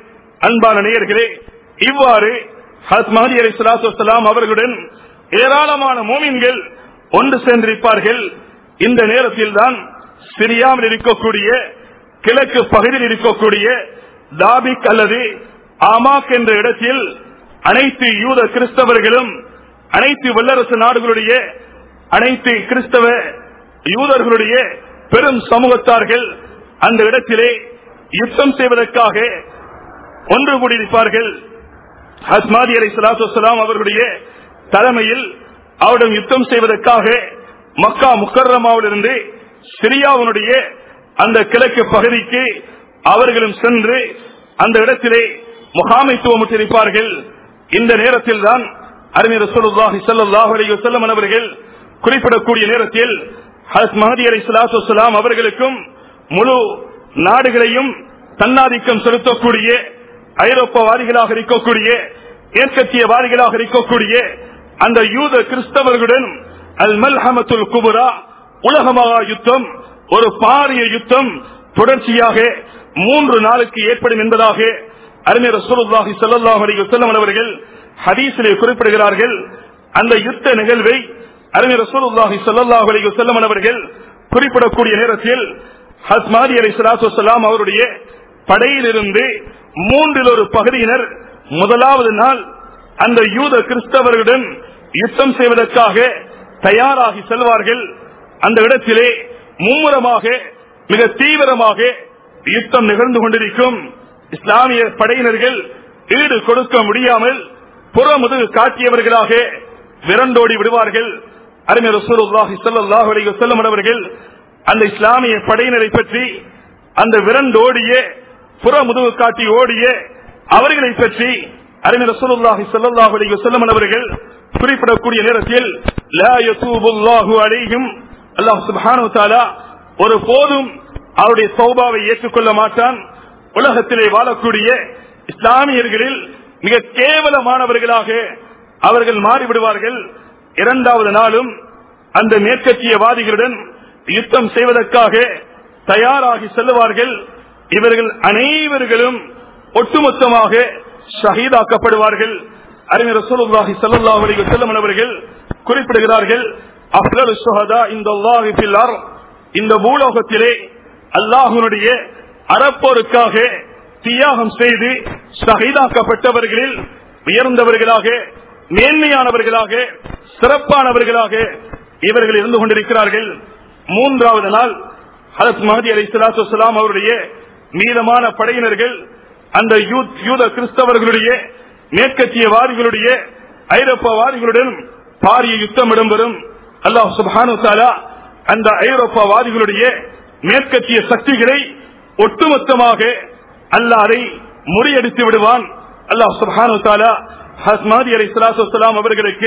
அன்பான நேயர்களே, இவ்வாறு ஹஜ்ரத் மஹ்தி அலைஹிஸ்ஸலாத்து வஸ்ஸலாம் அவர்களுடன் ஏராளமான மோமின்கள் ஒன்று சேர்ந்திருப்பார்கள். இந்த நேரத்தில் தான் சிரியாவில் இருக்கக்கூடிய கிழக்கு பகுதியில் இருக்கக்கூடிய தாபிக் அல்லது ஆமாக் என்ற இடத்தில் அனைத்து யூத கிறிஸ்தவர்களும் அனைத்து வல்லரசு நாடுகளுடைய அனைத்து கிறிஸ்தவ யூதர்களுடைய பெரும் சமூகத்தார்கள் அந்த இடத்திலே யுத்தம் செய்வதற்காக ஒன்று கூடியிருப்பார்கள். ஹஜ்ரத் மஹ்தி அலைஹிஸ்ஸலாத்து வஸ்ஸலாம் அவர்களுடைய தலைமையில் அவருடன் யுத்தம் செய்வதற்காக மக்கா முக்கர்ரமாவிலிருந்து சிரியாவுடைய அந்த கிழக்கு பகுதிக்கு அவர்களும் சென்று அந்த இடத்திலே முகாமைத்துவமிட்டிருப்பார்கள். இந்த நேரத்தில் தான் அருமை ரசூலுல்லாஹி ஸல்லல்லாஹு அலைஹி வஸல்லம் அவர்கள் குறிப்பிடக்கூடிய நேரத்தில் ஹஜ்ரத் மஹ்தி அலைஹிஸ்ஸலாத்து வஸ்ஸலாம் அவர்களுக்கும் முழு நாடுகளையும் தன்னாதிக்கம் செலுத்தக்கூடிய ஐரோப்பாவாதிகளாக இருக்கக்கூடிய ஏற்கத்தியவாதிகளாக இருக்கக்கூடிய அந்த யூத கிறிஸ்தவர்களுடன் அல் மல்ஹமத்துல் குபரா உலகமகா யுத்தம், ஒரு பாரிய யுத்தம் தொடர்ச்சியாக மூன்று நாளுக்கு ஏற்படும் என்பதாக அருமை ரசூலுல்லாஹி ஸல்லல்லாஹு அலைஹி வஸல்லம் அவர்கள் ஹதீஸிலே குறிப்பிடுகிறார்கள். அந்த யுத்த நிகழ்வை அருமை ரசூலுல்லாஹி ஸல்லல்லாஹு அலைஹி வஸல்லம் அவர்கள் குறிப்பிடக்கூடிய நேரத்தில் ஹஜ்ரத் மஹ்தி அலைஹிஸ்ஸலாத்து வஸ்ஸலாம் அவருடைய படையிலிருந்து மூன்றில் ஒரு பகுதியினர் முதலாவது நாள் அந்த யூத கிறிஸ்தவர்களுடன் யுத்தம் செய்வதற்காக தயாராகி செல்வார்கள். அந்த இடத்திலே மும்முரமாக மிக தீவிரமாக யுத்தம் நிகழ்ந்து கொண்டிருக்கும். இஸ்லாமிய படையினர்கள் ஈடு கொடுக்க முடியாமல் புறமுதுகு காட்டியவர்களாக விரண்டோடி விடுவார்கள். அருமை ரசூலுல்லாஹி ஸல்லல்லாஹு அலைஹி வஸல்லம் அவர்கள் அந்த இஸ்லாமிய படையினரை பற்றி, அந்த விரண்டோடிய புறமுதுகு காட்டி ஓடிய அவர்களை பற்றி அருமை ரசூலுல்லாஹி ஸல்லல்லாஹு அலைஹி வஸல்லம் அவர்கள் குறிப்பிடக்கூடிய நேரத்தில் லா யதூபுல்லாஹு அலைஹிம், அல்லாஹ் சுப்ஹானஹு வ தஆலா ஒரு போதும் அவருடைய தௌபாவை ஏற்றுக்கொள்ள மாட்டான். உலகத்திலே வாழக்கூடிய இஸ்லாமியர்களில் மிக கேவலமானவர்களாக அவர்கள் மாறிவிடுவார்கள். இரண்டாவது நாளும் அந்த மேற்கத்தியவாதிகளுடன் யுத்தம் செய்வதற்காக தயாராகி செல்லுவார்கள். இவர்கள் அனைவர்களும் ஒட்டுமொத்தமாக ஷஹீதாக்கப்படுவார்கள். அருமை ரசூலுல்லாஹி ஸல்லல்லாஹு அலைஹி வஸல்லம் அவர்கள் குறிப்பிடுகிறார்கள், அஃலலு ஷுஹதா இன்தல்லாஹி ஃபில் அர்த், இந்த பூலோகத்திலே அல்லாஹ்வுடைய அறப்போருக்காக தியாகம் செய்து ஷஹீதாக்கப்பட்டவர்களில் உயர்ந்தவர்களாக, மேன்மையானவர்களாக, சிறப்பானவர்களாக இவர்கள் இருந்து கொண்டிருக்கிறார்கள். மூன்றாவது நாள் ஹஜ்ரத் மஹ்தி அலைஹிஸ்ஸலாத்து வஸ்ஸலாம் அவருடைய மீதமான படையினர்கள் அந்த யூத கிறிஸ்தவர்களுடைய மேற்கத்தியவாதிகளுடைய ஐரோப்பாவாதிகளுடன் பாரிய யுத்தம் இடம்பெறும். அல்லாஹ் சுப்ஹானஹு வ தஆலா அந்த ஐரோப்பாவாதிகளுடைய மேற்கத்திய சக்திகளை ஒட்டுமொத்தமாக அல்லாஹ் அதை முறியடித்து விடுவான். அல்லாஹ் சுப்ஹானஹு வ தஆலா ஹஜ்ரத் மஹ்தி அலைஹிஸ்ஸலாத்து வஸ்ஸலாம் அவர்களுக்கு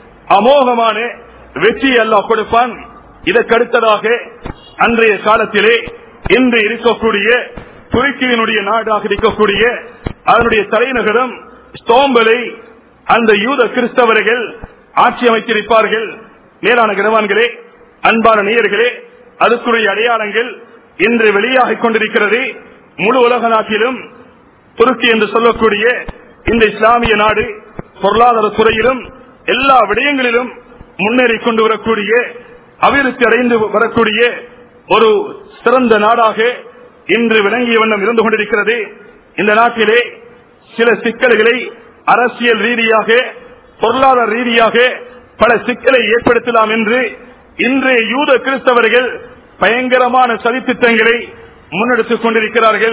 அமோகமான வெற்றி அல்லாஹ் கொடுப்பான். இதற்கடுத்ததாக அன்றைய காலத்திலே இன்று இருக்கக்கூடிய துருக்கியினுடைய நாடாக இருக்கக்கூடிய அதனுடைய தலைநகரம் ஸ்தோம்பலை அந்த யூத கிறிஸ்தவர்கள் ஆட்சி அமைத்திருப்பார்கள். மேலான கனவான்களே, அன்பான நேயர்களே, அதுக்குரிய அடையாளங்கள் இன்று வெளியாகிக் கொண்டிருக்கிறது. முழு உலக நாட்டிலும் துருக்கி என்று சொல்லக்கூடிய இந்த இஸ்லாமிய நாடு பொருளாதார துறையிலும் எல்லா விடயங்களிலும் முன்னேறிக் கொண்டு வரக்கூடிய, அபிவிருத்தி அடைந்து வரக்கூடிய ஒரு சிறந்த நாடாக இன்று விளங்கிய வண்ணம் இருந்து கொண்டிருக்கிறது. இந்த நாட்டிலே சில சிக்கல்களை அரசியல் ரீதியாக, பொருளாதார ரீதியாக பல சிக்கலை ஏற்படுத்தலாம் என்று இன்றைய யூத கிறிஸ்தவர்கள் பயங்கரமான சதித்திட்டங்களை முன்னெடுத்துக் கொண்டிருக்கிறார்கள்.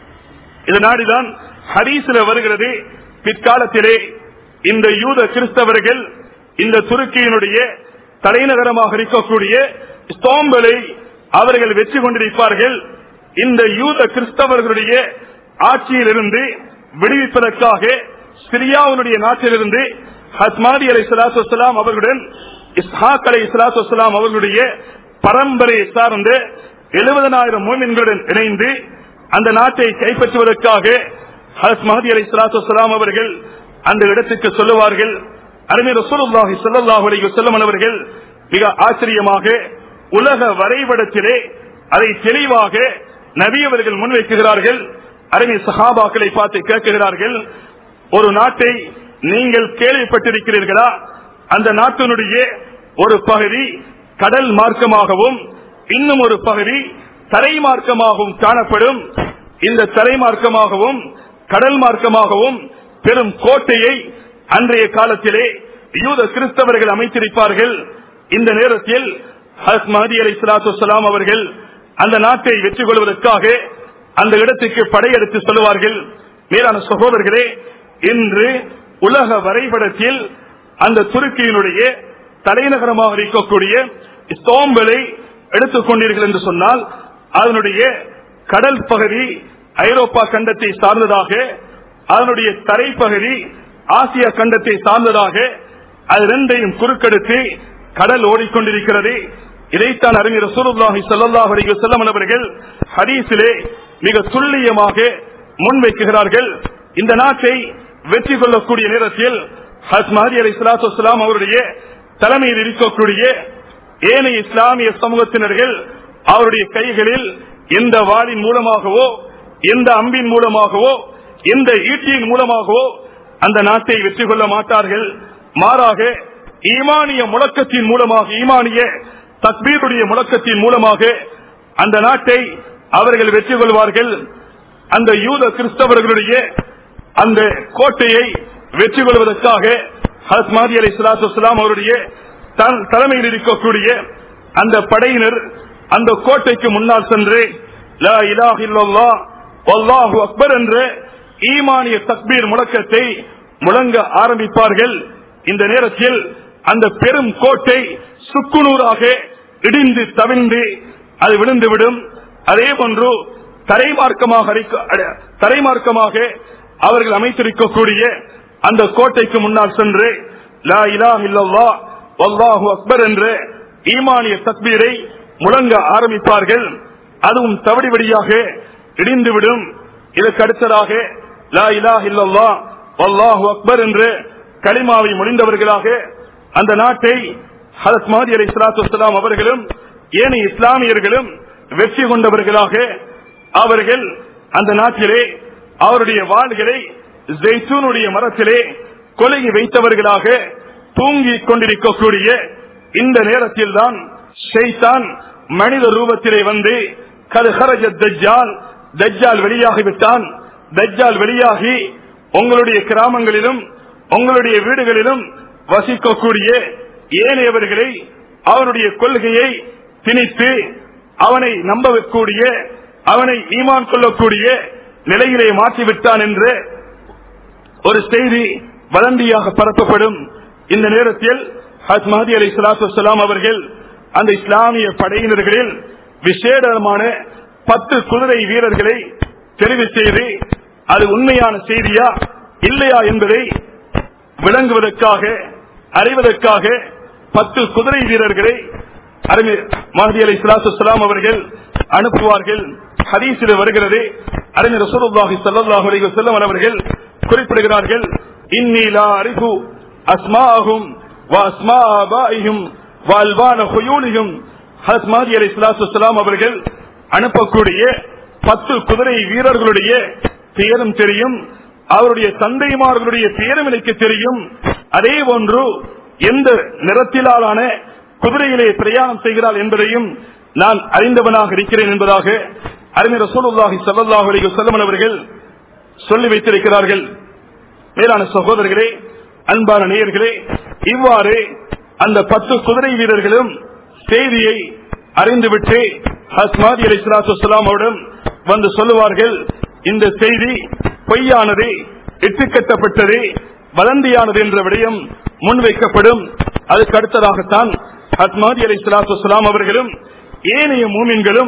இந்த நாடுதான் ஹதீஸில் வருகிறது. பிற்காலத்திலே இந்த யூத கிறிஸ்தவர்கள் இந்த துருக்கியினுடைய தலைநகரமாக இருக்கக்கூடிய ஸ்தோம்பலை அவர்கள் வெற்றி கொண்டிருப்பார்கள். இந்த யூத கிறிஸ்தவர்களுடைய ஆட்சியிலிருந்து விடுவிப்பதற்காக சிரியாவுடைய நாட்டிலிருந்து ஹஜ்ரத் மஹ்தி அலைஹிஸ்ஸலாத்து வஸ்ஸலாம் அவர்களுடன் இஸ்ஹாக் அலைஹிஸ்ஸலாத்து வஸ்ஸலாம் அவர்களுடைய பரம்பரையை சார்ந்த எழுபதனாயிரம் மூமின்களுடன் இணைந்து அந்த நாட்டை கைப்பற்றுவதற்காக ஹஜ்ரத் மஹ்தி அலைஹிஸ்ஸலாத்து வஸ்ஸலாம் அவர்கள் அந்த இடத்துக்கு சொல்லுவார்கள். அருமை ரசூலுல்லாஹி ஸல்லல்லாஹு அலைஹி வஸல்லம் அவர்கள் மிக ஆச்சரியமாக உலக வரைபடத்திலே அதை தெளிவாக நபி அவர்கள் முன்வைக்கிறார்கள். அருமை சஹாபாக்களை பார்த்து கேட்கிறார்கள், ஒரு நாட்டை நீங்கள் கேள்விப்பட்டிருக்கிறீர்களா? அந்த நாட்டினுடைய ஒரு பகுதி கடல் மார்க்கமாகவும் இன்னும் ஒரு பகுதி தரை மார்க்கமாகவும் காணப்படும். இந்த தரை மார்க்கமாகவும் கடல் மார்க்கமாகவும் பெரும் கோட்டையை அன்றைய காலத்திலே யூத கிறிஸ்தவர்கள் அமைத்திருப்பார்கள். இந்த நேரத்தில் ஹஜ்ரத் மஹ்தி அலைஹிஸ்ஸலாத்து வஸ்ஸலாம் அவர்கள் அந்த நாட்டை வெற்றி கொள்வதற்காக அந்த இடத்துக்கு படையெடுத்து செல்வார்கள். மேலான சகோதரர்களே, இன்று உலக வரைபடத்தில் அந்த துருக்கியினுடைய தலைநகரமாக இருக்கக்கூடிய இஸ்தாம்புலை எடுத்துக் கொண்டீர்கள் என்று சொன்னால் அதனுடைய கடல் பகுதி ஐரோப்பா கண்டத்தை சார்ந்ததாக, அதனுடைய தரைப்பகுதி ஆசியா கண்டத்தை சார்ந்ததாக, அது இரண்டையும் குறுக்கெடுத்து கடல் ஓடிக்கொண்டிருக்கிறது. இதைத்தான் அறிஞர் ரசூலுல்லாஹி ஸல்லல்லாஹு அலைஹி வஸல்லம் அவர்கள் ஹதீஸிலே மிக துல்லியமாக முன்வைக்கிறார்கள். இந்த நாட்டை வெற்றி கொள்ளக்கூடிய நேரத்தில் ஹஜ்ரத் மஹ்தி அலைஹிஸ்ஸலாத்து வஸ்ஸலாம் அவருடைய தலைமையில் இருக்கக்கூடிய ஏனைய இஸ்லாமிய சமூகத்தினர்கள் அவருடைய கைகளில் எந்த வாளின் மூலமாகவோ எந்த அம்பின் மூலமாகவோ எந்த ஈட்டியின் மூலமாகவோ அந்த நாட்டை வெற்றி கொள்ள மாட்டார்கள். மாறாக ஈமானிய முழக்கத்தின் மூலமாக, ஈமானிய தக்பீருடைய முழக்கத்தின் மூலமாக அந்த நாட்டை அவர்கள் வெற்றி கொள்வார்கள். அந்த யூத கிறிஸ்தவர்களுடைய அந்த கோட்டையை வெற்றி கொள்வதற்காக ஹஜ்ரத் மஹ்தி அலைஹிஸ்ஸலாத்து வஸ்ஸலாம் அவருடைய தலைமையில் இருக்கக்கூடிய அந்த படையினர் அந்த கோட்டைக்கு முன்னால் சென்று லா இலாஹ இல்லல்லாஹ் வல்லாஹு அக்பர் என்ற ஈமானிய தக்பீர் முழக்கத்தை முழங்க ஆரம்பிப்பார்கள். இந்த நேரத்தில் அந்த பெரும் கோட்டை சுக்குநூறாக இடிந்து தவிழ்ந்து அது விழுந்துவிடும். அதே போன்று தரைமார்க்கமாக தரைமார்க்கமாக அவர்கள் அமைத்திருக்கக்கூடிய அந்த கோட்டைக்கு முன்னால் சென்று லா இலாஹ இல்லல்லாஹ் வல்லாஹு அக்பர் என்ற ஈமானிய தக்பீரை முழங்க ஆரம்பிப்பார்கள். அதுவும் தவிடுவடியாக இடிந்துவிடும். இதற்கு அடுத்ததாக லா இலாஹ இல்லல்லாஹ் வல்லாஹு அக்பர் என்ற கலிமாவை முடிந்தவர்களாக அந்த நாட்டை ஹஜ்ரத் மஹ்தி அலைஹிஸ்ஸலாத்து வஸ்ஸலாம் அவர்களும் ஏனைய இஸ்லாமியர்களும் வெற்றி கொண்டவர்களாக அவர்கள் அந்த நாட்டிலே அவருடைய வாள்களை ஜெய்தூனுடைய மரத்திலே கொலகி வைத்தவர்களாக தூங்கிக் கொண்டிருக்கக்கூடிய இந்த நேரத்தில் தான் ஷைத்தான் மனித ரூபத்திலே வந்து கது ஹரஜ தஜ்ஜால், தஜ்ஜால் வெளியாகிவிட்டான், தஜ்ஜால் வெளியாகி உங்களுடைய கிராமங்களிலும் உங்களுடைய வீடுகளிலும் வசிக்கக்கூடிய ஏனையவர்களை அவனுடைய கொள்கையை திணித்து அவனை நம்பக்கூடிய, அவனை ஈமான் கொள்ளக்கூடிய நிலையிலே மாற்றிவிட்டான் என்று ஒரு செய்தி வதந்தியாக பரப்பப்படும். இந்த நேரத்தில் ஹஜ்ரத் மஹ்தி அலைஹிஸ்ஸலாத்து வஸ்ஸலாம் அவர்கள் அந்த இஸ்லாமிய படையினர்களில் விசேடமான பத்து குதிரை வீரர்களை தெரிவு செய்து அது உண்மையான செய்தியா இல்லையா என்பதை விளங்குவதற்காக, அறிவதற்காக பத்து குதிரை வீரர்களை மஹ்தி அலைஹிஸ்ஸலாத்து வஸ்ஸலாம் அவர்கள் அனுப்புவார்கள். ஹதீஸில் வருகிறது, அறிஞர் ரசூலுல்லாஹி ஸல்லல்லாஹு அலைஹி வஸல்லம் அவர்கள் குறிப்பிடுகிறார்கள், இன்னி லா அரிஃபு அஸ்மாஅஹும் வ அஸ்மா ஆபாஇஹும் வ அல்வான ஹுயூலிஹும். ஹஜ்ரத் மஹ்தி அலைஹிஸ்ஸலாத்து வஸ்ஸலாம் அவர்கள் அனுப்பக்கூடிய பத்து குதிரை வீரர்களுடைய பெயரும் தெரியும், அவருடைய தந்தைமார்களுடைய பெயரும் எனக்கு தெரியும். அதே போன்று எந்த நிறத்திலான குதிரையிலே பிரயாணம் செய்கிறாள் என்பதையும் நான் அறிந்தவனாக இருக்கிறேன் என்பதாக அறிஞர் ரசூலுல்லாஹி ஸல்லல்லாஹு அலைஹி வஸல்லம் அவர்கள் சொல்லி வைத்திருக்கிறார்கள். மேலான சகோதரர்களே, அன்பான நேயர்களே, இவ்வாறு அந்த பத்து குதிரை வீரர்களும் செய்தியை அறிந்துவிட்டு ஹஜ்ரத் மஹ்தி அலைஹிஸ்ஸலாத்து வஸ்ஸலாம் அவரிடம் வந்து சொல்லுவார்கள், இந்த செய்தி பொய்யானது, இட்டுக்கட்டப்பட்டது, வதந்தியானது என்ற விடயம் முன்வைக்கப்படும். அதுக்கு அடுத்ததாகத்தான் ஹஜ்ரத் மஹ்தி அலைஹிஸ்ஸலாத்து வஸ்ஸலாம் அவர்களும் ஏனைய மூமின்களும்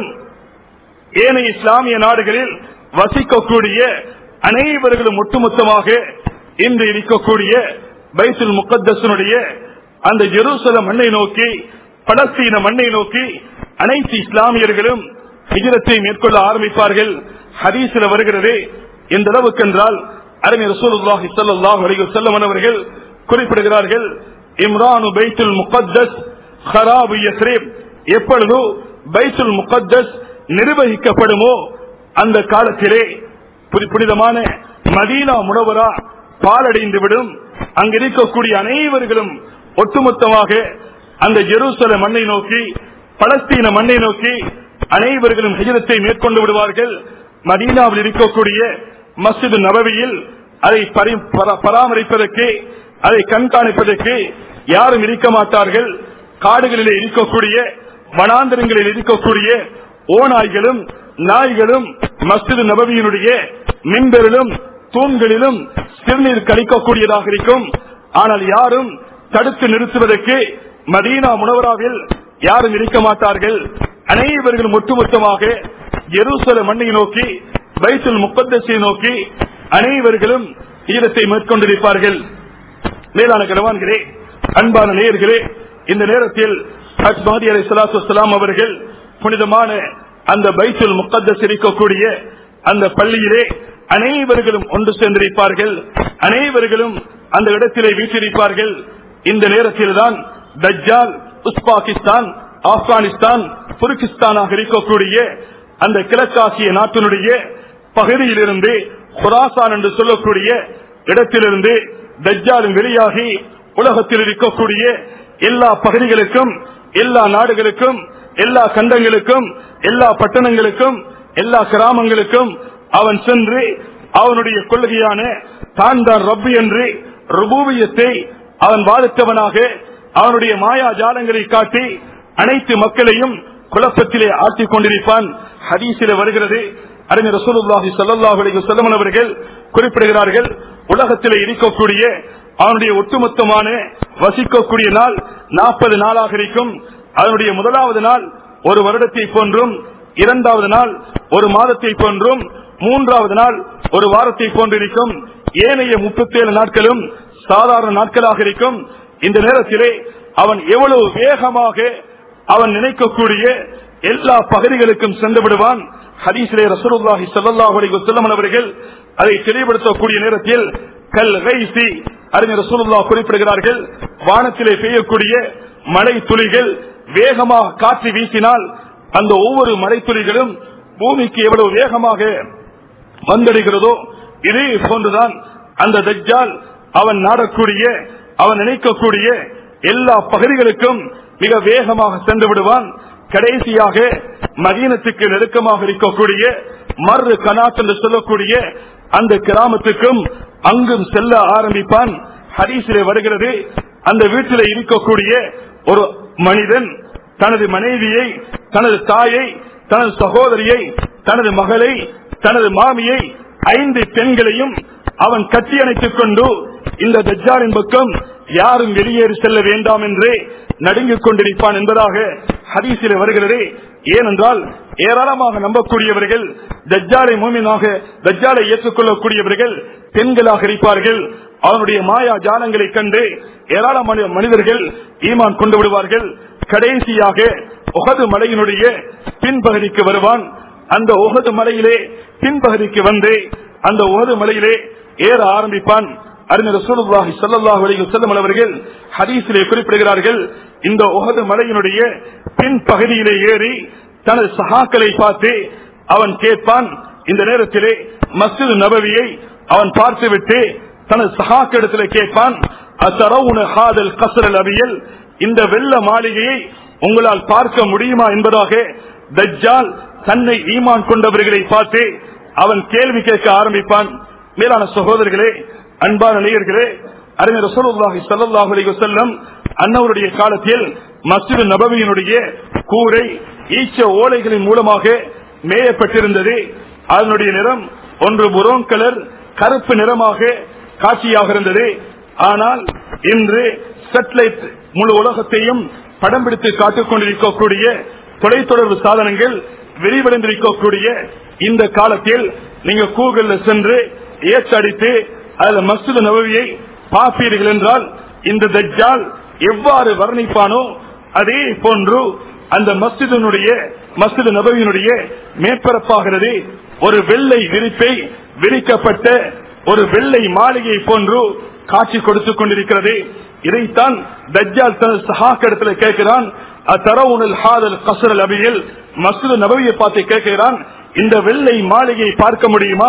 ஏனைய இஸ்லாமிய நாடுகளில் வசிக்கக்கூடிய அனைவர்களும் ஒட்டுமொத்தமாக இன்று இருக்கக்கூடிய பைத்துல் முகத்தஸினுடைய அந்த ஜெருசலம் மண்ணை நோக்கி, பலஸ்தீன மண்ணை நோக்கி அனைத்து இஸ்லாமியர்களும் ஹிஜ்ரத்தை மேற்கொள்ள ஆரம்பிப்பார்கள். ஹதீஸில் வருகிறது, எந்த அளவுக்கு என்றால் அறிஞர் ரசூலுல்லாஹி ஸல்லல்லாஹு அலைஹி வஸல்லம் அவர்கள் குறிப்பிடுகிறார்கள், இம்ரானு பைத்துல் முகத்தஸ் ஹராபு யஸ்ரிப். எப்பொழுது பைத்துல் முகத்தஸ் நிர்வகிக்கப்படுமோ அந்த காலத்திலே புனிதமான மதீனா முனவரா பாலடைந்து விடும். அங்கிருக்கக்கூடிய அனைவர்களும் ஒட்டுமொத்தமாக அந்த ஜெருசலேம் மண்ணை நோக்கி, பலஸ்தீன மண்ணை நோக்கி அனைவர்களும் ஹிஜ்ரத்தை மேற்கொண்டு விடுவார்கள். மதீனாவில் இருக்கக்கூடிய மஸ்ஜித் நபவியில் அதை பராமரிப்பதற்கு, அதை கண்காணிப்பதற்கு யாரும் இருக்க மாட்டார்கள். காடுகளிலே இருக்கக்கூடிய, வனாந்தரங்களில் இருக்கக்கூடிய ஓநாய்களும் நாய்களும் மஸ்ஜித் நபவியினுடைய மின்பெரிலும் தூண்களிலும் சிறுநீர் கழிக்கக்கூடியதாக இருக்கும். ஆனால் யாரும் தடுத்து நிறுத்துவதற்கு மதீனா முனவராவில் யாரும் இருக்க மாட்டார்கள். அனைவர்களும் ஒட்டுமொத்தமாக ஜெருசலேம் மண்ணை நோக்கி, பைத்துல் முகத்தஸை நோக்கி அனைவர்களும் ஹிஜ்ரத்தை மேற்கொண்டிருப்பார்கள். மேலான கனவான்களே, அன்பான நேயர்களே, இந்த நேரத்தில் ஹஜ் மஹதி அலைஹிஸ்ஸலாத்து வஸ்ஸலாம் அவர்கள் புனிதமான அந்த பைத்துல் முகத்தஸ் இருக்கக்கூடிய அந்த பள்ளியிலே அனைவர்களும் ஒன்று சேர்ந்திருப்பார்கள். அனைவர்களும் அந்த இடத்திலே வீற்றிருப்பார்கள். இந்த நேரத்தில் தான் தஜ்ஜால் உஸ்பாகிஸ்தான், ஆப்கானிஸ்தான், துருக்கிஸ்தானாக இருக்கக்கூடிய அந்த கிழக்காசிய நாட்டினுடைய பகுதியிலிருந்து, குராசான் என்று சொல்லக்கூடிய இடத்திலிருந்து தஜ்ஜாலும் வெளியாகி உலகத்தில் இருக்கக்கூடிய எல்லா பகுதிகளுக்கும், எல்லா நாடுகளுக்கும், எல்லா கண்டங்களுக்கும், எல்லா பட்டணங்களுக்கும், எல்லா கிராமங்களுக்கும் அவன் சென்று அவனுடைய கொள்கையான தான் தான் ரப்பு என்று ருபூபியத்தை அவன் வாதித்தவனாக அவனுடைய மாயா ஜாலங்களை காட்டி அனைத்து மக்களையும் குழப்பத்திலே ஆட்டிக் கொண்டிருப்பான். ஹதீஸிலே வருகிறது, அறிஞர் ரசூலுல்லாஹி ஸல்லல்லாஹு அலைஹி வஸல்லம் அவர்கள் குறிப்பிடுகிறார்கள், உலகத்திலே இருக்கக்கூடிய அவனுடைய ஒட்டுமொத்தமான வசிக்கக்கூடிய நாள் நாற்பது நாளாக இருக்கும். அதனுடைய முதலாவது நாள் ஒரு வருடத்தை போன்றும், இரண்டாவது நாள் ஒரு மாதத்தை போன்றும், மூன்றாவது நாள் ஒரு வாரத்தை போன்றிருக்கும். ஏனைய முப்பத்தி ஏழு நாட்களும் சாதாரண நாட்களாக இருக்கும். இந்த நேரத்திலே அவன் எவ்வளவு வேகமாக அவன் நினைக்கக்கூடிய எல்லா பகுதிகளுக்கும் சென்று விடுவான். ஹதீஸிலே ரசூலுல்லாஹி ஸல்லல்லாஹு அலைஹி வஸல்லம் அவர்கள் அதை தெளிவுபடுத்தக்கூடிய நேரத்தில் கல் கைசி, அறிஞர் ரசூலுல்லாஹ் குறிப்பிடுகிறார்கள், வானத்திலே பெய்யக்கூடிய மழை துளிகள் வேகமாக காற்று வீசினால் அந்த ஒவ்வொரு மழை துளிகளும் பூமிக்கு எவ்வளவு வேகமாக வந்தடைகிறதோ இதே போன்றுதான் அந்த தஜ்ஜால் அவன் நாடக்கூடிய, அவன் நினைக்கக்கூடிய எல்லா பகுதிகளுக்கும் மிக வேகமாக சென்று விடுவான். கடைசியாக மதீனத்துக்கு நெருக்கமாக இருக்கக்கூடிய மர்ரு கனாத் என்று சொல்லக்கூடிய அந்த கிராமத்துக்கும் அங்கும் செல்ல ஆரம்பிப்பான். ஹதீஸிலே வருகிறது, அந்த வீட்டிலே இருக்கக்கூடிய ஒரு மனிதன் தனது மனைவியை, தனது தாயை, தனது சகோதரியை, தனது மகளை, தனது மாமியை, ஐந்து பெண்களையும் அவன் கட்டி அணைத்துக் கொண்டு இந்த தஜ்ஜாலின் பக்கம் யாரும் வெளியேறி செல்ல வேண்டாம் என்று நடுங்கிக் கொண்டிருப்பான் என்பதாக ஹதீஸிலே வருகிறது. ஏனென்றால் ஏராளமாக நம்பக்கூடியவர்கள், தஜ்ஜாலை மூமினாக, தஜ்ஜாலை ஏற்றுக்கொள்ளக்கூடியவர்கள் பெண்களாக இருப்பார்கள். அவனுடைய மாயா ஜாலங்களை கண்டு ஏராளமான மனிதர்கள் ஈமான் கொண்டு விடுவார்கள். கடைசியாக உஹது மலையினுடைய பின்பகுதிக்கு வருவான். அந்த உஹது மலையிலே பின்பகுதிக்கு வந்து அந்த உஹது மலையிலே ஏற ஆரம்பிப்பான். அறிஞர் ரசூலுல்லாஹி ஸல்லல்லாஹு அலைஹி வஸல்லம் அவர்கள் ஹதீஸிலே குறிப்பிடுகிறார்கள், இந்த உஹது மலையினுடைய பின்பகுதியிலே ஏறி தனது சஹாக்களை பார்த்து அவன் கேட்பான். இந்த நேரத்திலே மஸ்ஜித் நபவியை அவன் பார்த்துவிட்டு தனது சஹாக்களிடத்திலே கேட்பான், அத்தரவுன ஹாதல் கஸ்ரல் அபியல், இந்த வெள்ள மாளிகையை உங்களால் பார்க்க முடியுமா என்பதாக தஜ்ஜால் தன்னை ஈமான் கொண்டவர்களை பார்த்து அவன் கேள்வி கேட்க ஆரம்பிப்பான். மேலான சகோதரர்களே, அன்பான நேயர்களே, அறிஞர் ரசூலுல்லாஹி ஸல்லல்லாஹு அலைஹி வஸல்லம் அன்னவருடைய காலத்தில் மஸ்ஜித் நபவியினுடைய கூரை ஈச்ச ஓலைகளின் மூலமாக மேயப்பட்டிருந்தது. அதனுடைய நிறம் ஒன்று புரோன் கலர், கருப்பு நிறமாக காட்சியாக இருந்தது. ஆனால் இன்று சேட்டலைட் முழு உலகத்தையும் படம் பிடித்து காட்டிக் கொண்டிருக்கக்கூடிய தொலைத்தொடர்பு சாதனங்கள் விரிவடைந்திருக்கக்கூடிய இந்த காலத்தில் நீங்க கூகுள்ல சென்று ஏற்றடித்து அதுல மஸ்ஜித் நபவியை பார்ப்பீர்கள் என்றால் இந்த தஜ்ஜால் எவ்வாறு வர்ணிப்பானோ அதே போன்று அந்த மஸ்ஜிதினுடைய மஸ்ஜித் நபவியினுடைய மேற்பரப்பாகிறது ஒரு வெள்ளை விரிப்பை விரிக்கப்பட்ட ஒரு வெள்ளை மாளிகை போன்று காட்சி கொடுத்துக் கொண்டிருக்கிறது. இதைத்தான் தஜ்ஜால் தனது சஹாக்களிடத்தில் கேட்கிறான், அத்தரவுனல் ஹாதல் கஸ்ரல் அபியில், மஸ்ஜித் நபவியை பார்த்து கேட்கிறான், இந்த வெள்ளை மாளிகையை பார்க்க முடியுமா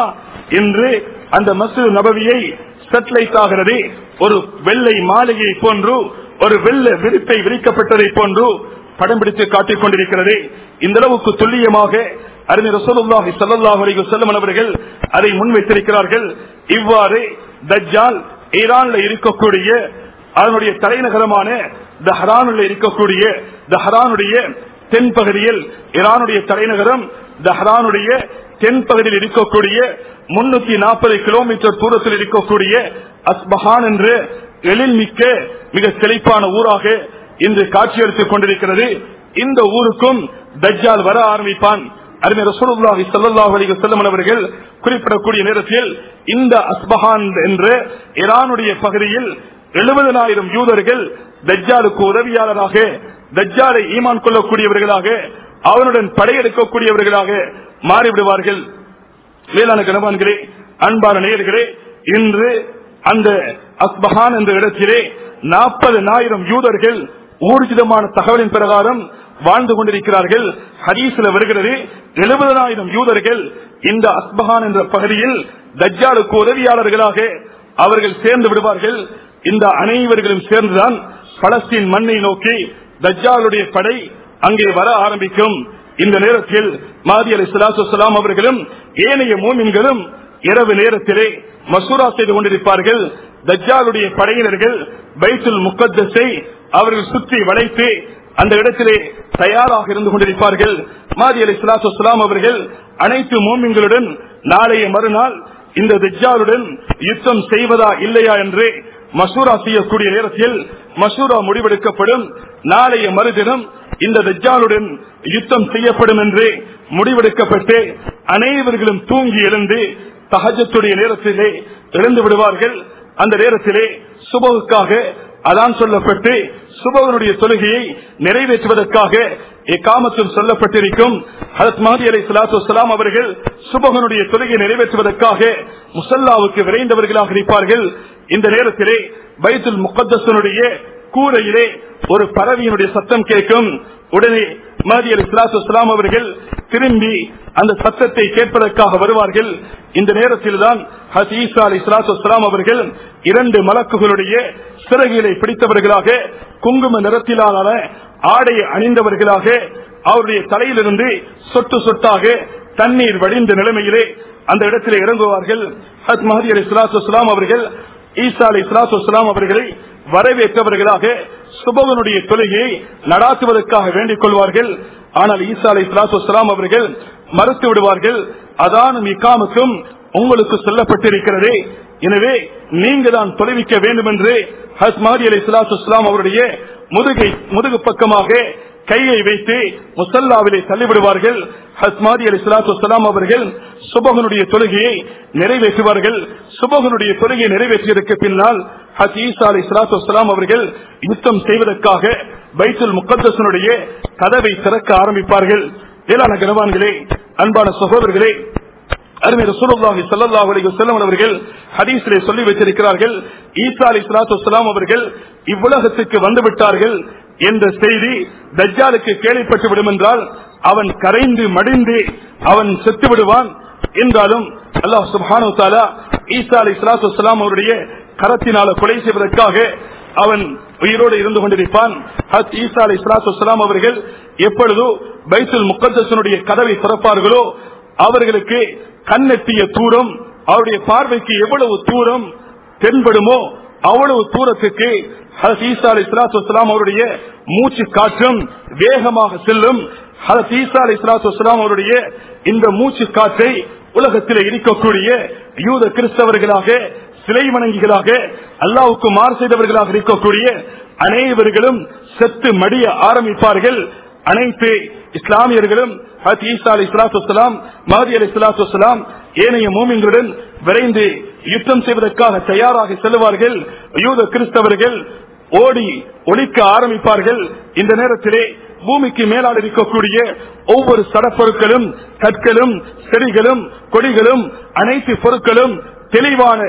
இன்று அந்த மஸ்ஜித் நபவியை சேட்டலைட் ஆகிறது ஒரு வெள்ளை மாளிகை போன்று, ஒரு வெள்ளை விரிப்பை விரிக்கப்பட்டதை போன்று படம் பிடித்து காட்டிக் கொண்டிருக்கிறது. இந்த அளவுக்கு துல்லியமாக அறிஞர் ரசூலுல்லாஹி ஸல்லல்லாஹு அலைஹி வஸல்லம் அவர்கள் அதை முன்வைத்திருக்கிறார்கள். இவ்வாறு தஜ்ஜால் ஈரான்ல இருக்கக்கூடிய அதனுடைய தலைநகரமான தஹ்ரானில் இருக்கக்கூடிய தஹ்ரானுடைய தென்பகுதியில், ஈரானுடைய தலைநகரம் தஹ்ரானுடைய தென்பகுதியில் இருக்கக்கூடிய முன்னூத்தி நாற்பது கிலோமீட்டர் தூரத்தில் இருக்கக்கூடிய அஸ்பஹான் என்ற எழில்மிக்க மிக செழிப்பான ஊராக இன்று காட்சியளித்துக் கொண்டிருக்கிறது. இந்த ஊருக்கும் தஜ்ஜால் வர ஆரம்பிப்பான். அறிஞர் ரசூலுல்லாஹி ஸல்லல்லாஹு அலைஹி வஸல்லம் அவர்கள் குறிப்பிடக்கூடிய நேரத்தில் இந்த அஸ்பஹான் என்ற ஈரானுடைய பகுதியில் எழுபதனாயிரம் யூதர்கள் தஜ்ஜாலுக்கு உதவியாளராக, தஜ்ஜாலை ஈமான் கொள்ளக்கூடியவர்களாக, அவனுடன் படையெடுக்கக்கூடியவர்களாக மாறிவிடுவார்கள். மேலான கணவான்களே, அன்பான நேயர்களே, இன்று அந்த அஸ்பஹான் என்ற இடத்திலே நாற்பதனாயிரம் யூதர்கள் ஊர்ஜிதமான தகவலின் பிரகாரம் வாழ்ந்து கொண்டிருக்கிறார்கள். ஹதீஸ்ல வருகிறது எழுபதனாயிரம் யூதர்கள் இந்த அஸ்பஹான் என்ற பகுதியில் தஜ்ஜாலுக்கு உதவியாளர்களாக அவர்கள் சேர்ந்து விடுவார்கள். இந்த அனைவர்களும் சேர்ந்துதான் பலஸ்தீன் மண்ணை நோக்கி தஜ்ஜாலுடைய படை அங்கே வர ஆரம்பிக்கும். இந்த நேரத்தில் மாதி அலைஹிஸ்ஸலாத்து வஸ்ஸலாம் அவர்களும் ஏனைய மூமின்களும் இரவு நேரத்திலே மசூரா செய்து கொண்டிருப்பார்கள். தஜ்ஜாலுடைய படையினர்கள் பைத்துல் முகத்தஸை அவர்கள் சுற்றி வளைத்து அந்த இடத்திலே தயாராக இருந்து கொண்டிருப்பார்கள். மாதி அலைஹிஸ்ஸலாத்து வஸ்ஸலாம் அவர்கள் அனைத்து மூமின்களுடன் நாளைய மறுநாள் இந்த தஜ்ஜாலுடன் யுத்தம் செய்வதா இல்லையா என்று மசூரா செய்யக்கூடிய நேரத்தில் மசூரா முடிவெடுக்கப்படும். நாளைய மறுதினம் இந்த தஜ்ஜாலுடன் யுத்தம் செய்யப்படும் என்று முடிவெடுக்கப்பட்டு அனைவர்களும் தூங்கி எழுந்து தஹஜ்ஜுடைய நேரத்திலே எழுந்து விடுவார்கள். அந்த நேரத்திலே சுபஹுக்காக அதான் சொல்லப்பட்டு சுபஹனுடைய தொழுகையை நிறைவேற்றுவதற்காக இகாமத்தும் சொல்லப்பட்டிருக்கும். ஹஜ்ரத் மஹ்தி அலைஹிஸ்ஸலாத்து வஸ்ஸலாம் அவர்கள் சுபஹனுடைய தொழுகையை நிறைவேற்றுவதற்காக முஸல்லாவுக்கு விரைந்தவர்களாக இருப்பார்கள். இந்த நேரத்திலே பைத்துல் முகத்தஸனுடைய கூரையிலே ஒரு பறவையினுடைய சத்தம் கேட்கும். உடனே மஹ்தி அலைஹிஸ்ஸலாத்து வஸ்ஸலாம் அவர்கள் திரும்பி அந்த சத்தத்தை கேட்பதற்காக வருவார்கள். இந்த நேரத்தில் தான் ஹஜ்ரத் ஈசா அலைஹிஸ்ஸலாத்து வஸ்ஸலாம் அவர்கள் இரண்டு மலக்குகளுடைய சிறகுகளை பிடித்தவர்களாக, குங்கும நிறத்திலான ஆடையை அணிந்தவர்களாக, அவருடைய தலையிலிருந்து சொட்டு சொட்டாக தண்ணீர் வடிந்த நிலைமையிலே அந்த இடத்திலே இறங்குவார்கள். ஹஜ்ரத் மஹ்தி அலைஹிஸ்ஸலாத்து வஸ்ஸலாம் அவர்கள் ஈசா அலைஹிஸ்ஸலாத்து வஸ்ஸலாம் அவர்களை வரவேற்றவர்களாக சுபஹனுடைய தொழுகையை நடாத்துவதற்காக வேண்டிக் கொள்வார்கள். ஆனால் ஈசா அலைஹிஸ்ஸலாத்து வஸ்ஸலாம் அவர்கள் மறுத்து விடுவார்கள். அதானும் இகாமத்தும் உங்களுக்கு சொல்லப்பட்டிருக்கிறது, எனவே நீங்க தான் தொலைவிக்க வேண்டும் என்று ஹஜ்ரத் மஹ்தி அலைஹிஸ்ஸலாத்து வஸ்ஸலாம் அவருடைய முதுகை முதுகு பக்கமாக கையை வைத்து முஸல்லாவிலே தள்ளிவிடுவார்கள். ஹஜ்ரத் மஹ்தி அலைஹிஸ்ஸலாத்து வஸ்ஸலாம் அவர்கள் சுபஹனுடைய தொழுகையை நிறைவேற்றுவார்கள். சுபஹனுடைய தொழுகையை நிறைவேற்றியதற்கு பின்னால் ஹஜ்ரத் ஈசா அலைஹிஸ்ஸலாத்து வஸ்ஸலாம் அவர்கள் யுத்தம் செய்வதற்காக பைத்துல் முகத்தஸனுடைய கதவை திறக்க ஆரம்பிப்பார்கள். மேலான கனவான்களே, அன்பான சகோதரர்களே, அருமை ரசூலுல்லாஹி ஸல்லல்லாஹு அலைஹி வஸல்லம் அவர்கள் ஹதீஸிலே சொல்லி வைத்திருக்கிறார்கள், ஈசா அலைஹிஸ்ஸலாத்து வஸ்ஸலாம் அவர்கள் இவ்வுலகத்துக்கு வந்து விட்டார்கள் என்ற செய்தி தஜ்ஜாலுக்கு கேள்விப்பட்டு விடும் என்றால் அவன் கரைந்து மடிந்து அவன் செத்து விடுவான். என்றாலும் அல்லாஹ் சுப்ஹானஹு வ தஆலா ஈசா அலைஹிஸ்ஸலாத்து வஸ்ஸலாம் அவருடைய கரத்தினால கொலை செய்வதற்காக அவன் உயிரோடு இருந்து கொண்டிருப்பான். ஹஜ்ரத் ஈசா அலைஹிஸ்ஸலாத்து வஸ்ஸலாம் அவர்கள் எப்பொழுது பைத்துல் முகத்தஸனுடைய கதவை திறப்பார்களோ அவர்களுக்கு கண்ணெட்டிய தூரம், அவருடைய பார்வைக்கு எவ்வளவு தூரம் தென்படுமோ அவ்வளவு தூரத்துக்கு ஹஜ்ரத் ஈசா அலைஹிஸ்ஸலாத்து வஸ்ஸலாம் அவருடைய மூச்சு காற்றும் வேகமாக செல்லும். ஹஜ்ரத் ஈசா அலைஹிஸ்ஸலாத்து வஸ்ஸலாம் அவருடைய இந்த மூச்சு காற்றை உலகத்தில் இருக்கக்கூடிய யூத கிறிஸ்தவர்களாக, சிலை வணங்கிகளாக, அல்லாஹ்வுக்கு மாறு செய்தவர்களாக இருக்கக்கூடிய அனைவர்களும் செத்து மடிய ஆரம்பிப்பார்கள். அனைத்து இஸ்லாமியர்களும் ஹஜ்ரத் ஈசா அலைஹிஸ்ஸலாத்து வஸ்ஸலாம், மஹ்தி அலைஹிஸ்ஸலாத்து வஸ்ஸலாம் ஏனைய மூமின்களுடன் விரைந்து யுத்தம் செய்வதற்காக தயாராக செல்வார்கள். யூத கிறிஸ்தவர்கள் ஓடி ஒழிக்க ஆரம்பிப்பார்கள். இந்த நேரத்திலே பூமிக்கு மேலால் இருக்கக்கூடிய ஒவ்வொரு சடப்பொருட்களும், கற்களும், செடிகளும், கொடிகளும், அனைத்து பொருட்களும் தெளிவான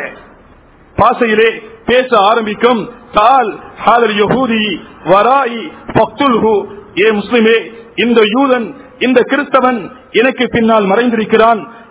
பாசையிலே பேச ஆரம்பிக்கும். தால் ஹாதல் யஹூதி வராயி ஃபக்துல்ஹு, ஏ முஸ்லிமே, இந்த யூதன், இந்த கிறிஸ்தவன் எனக்கு பின்னால் மறைந்திருக்கிறான்,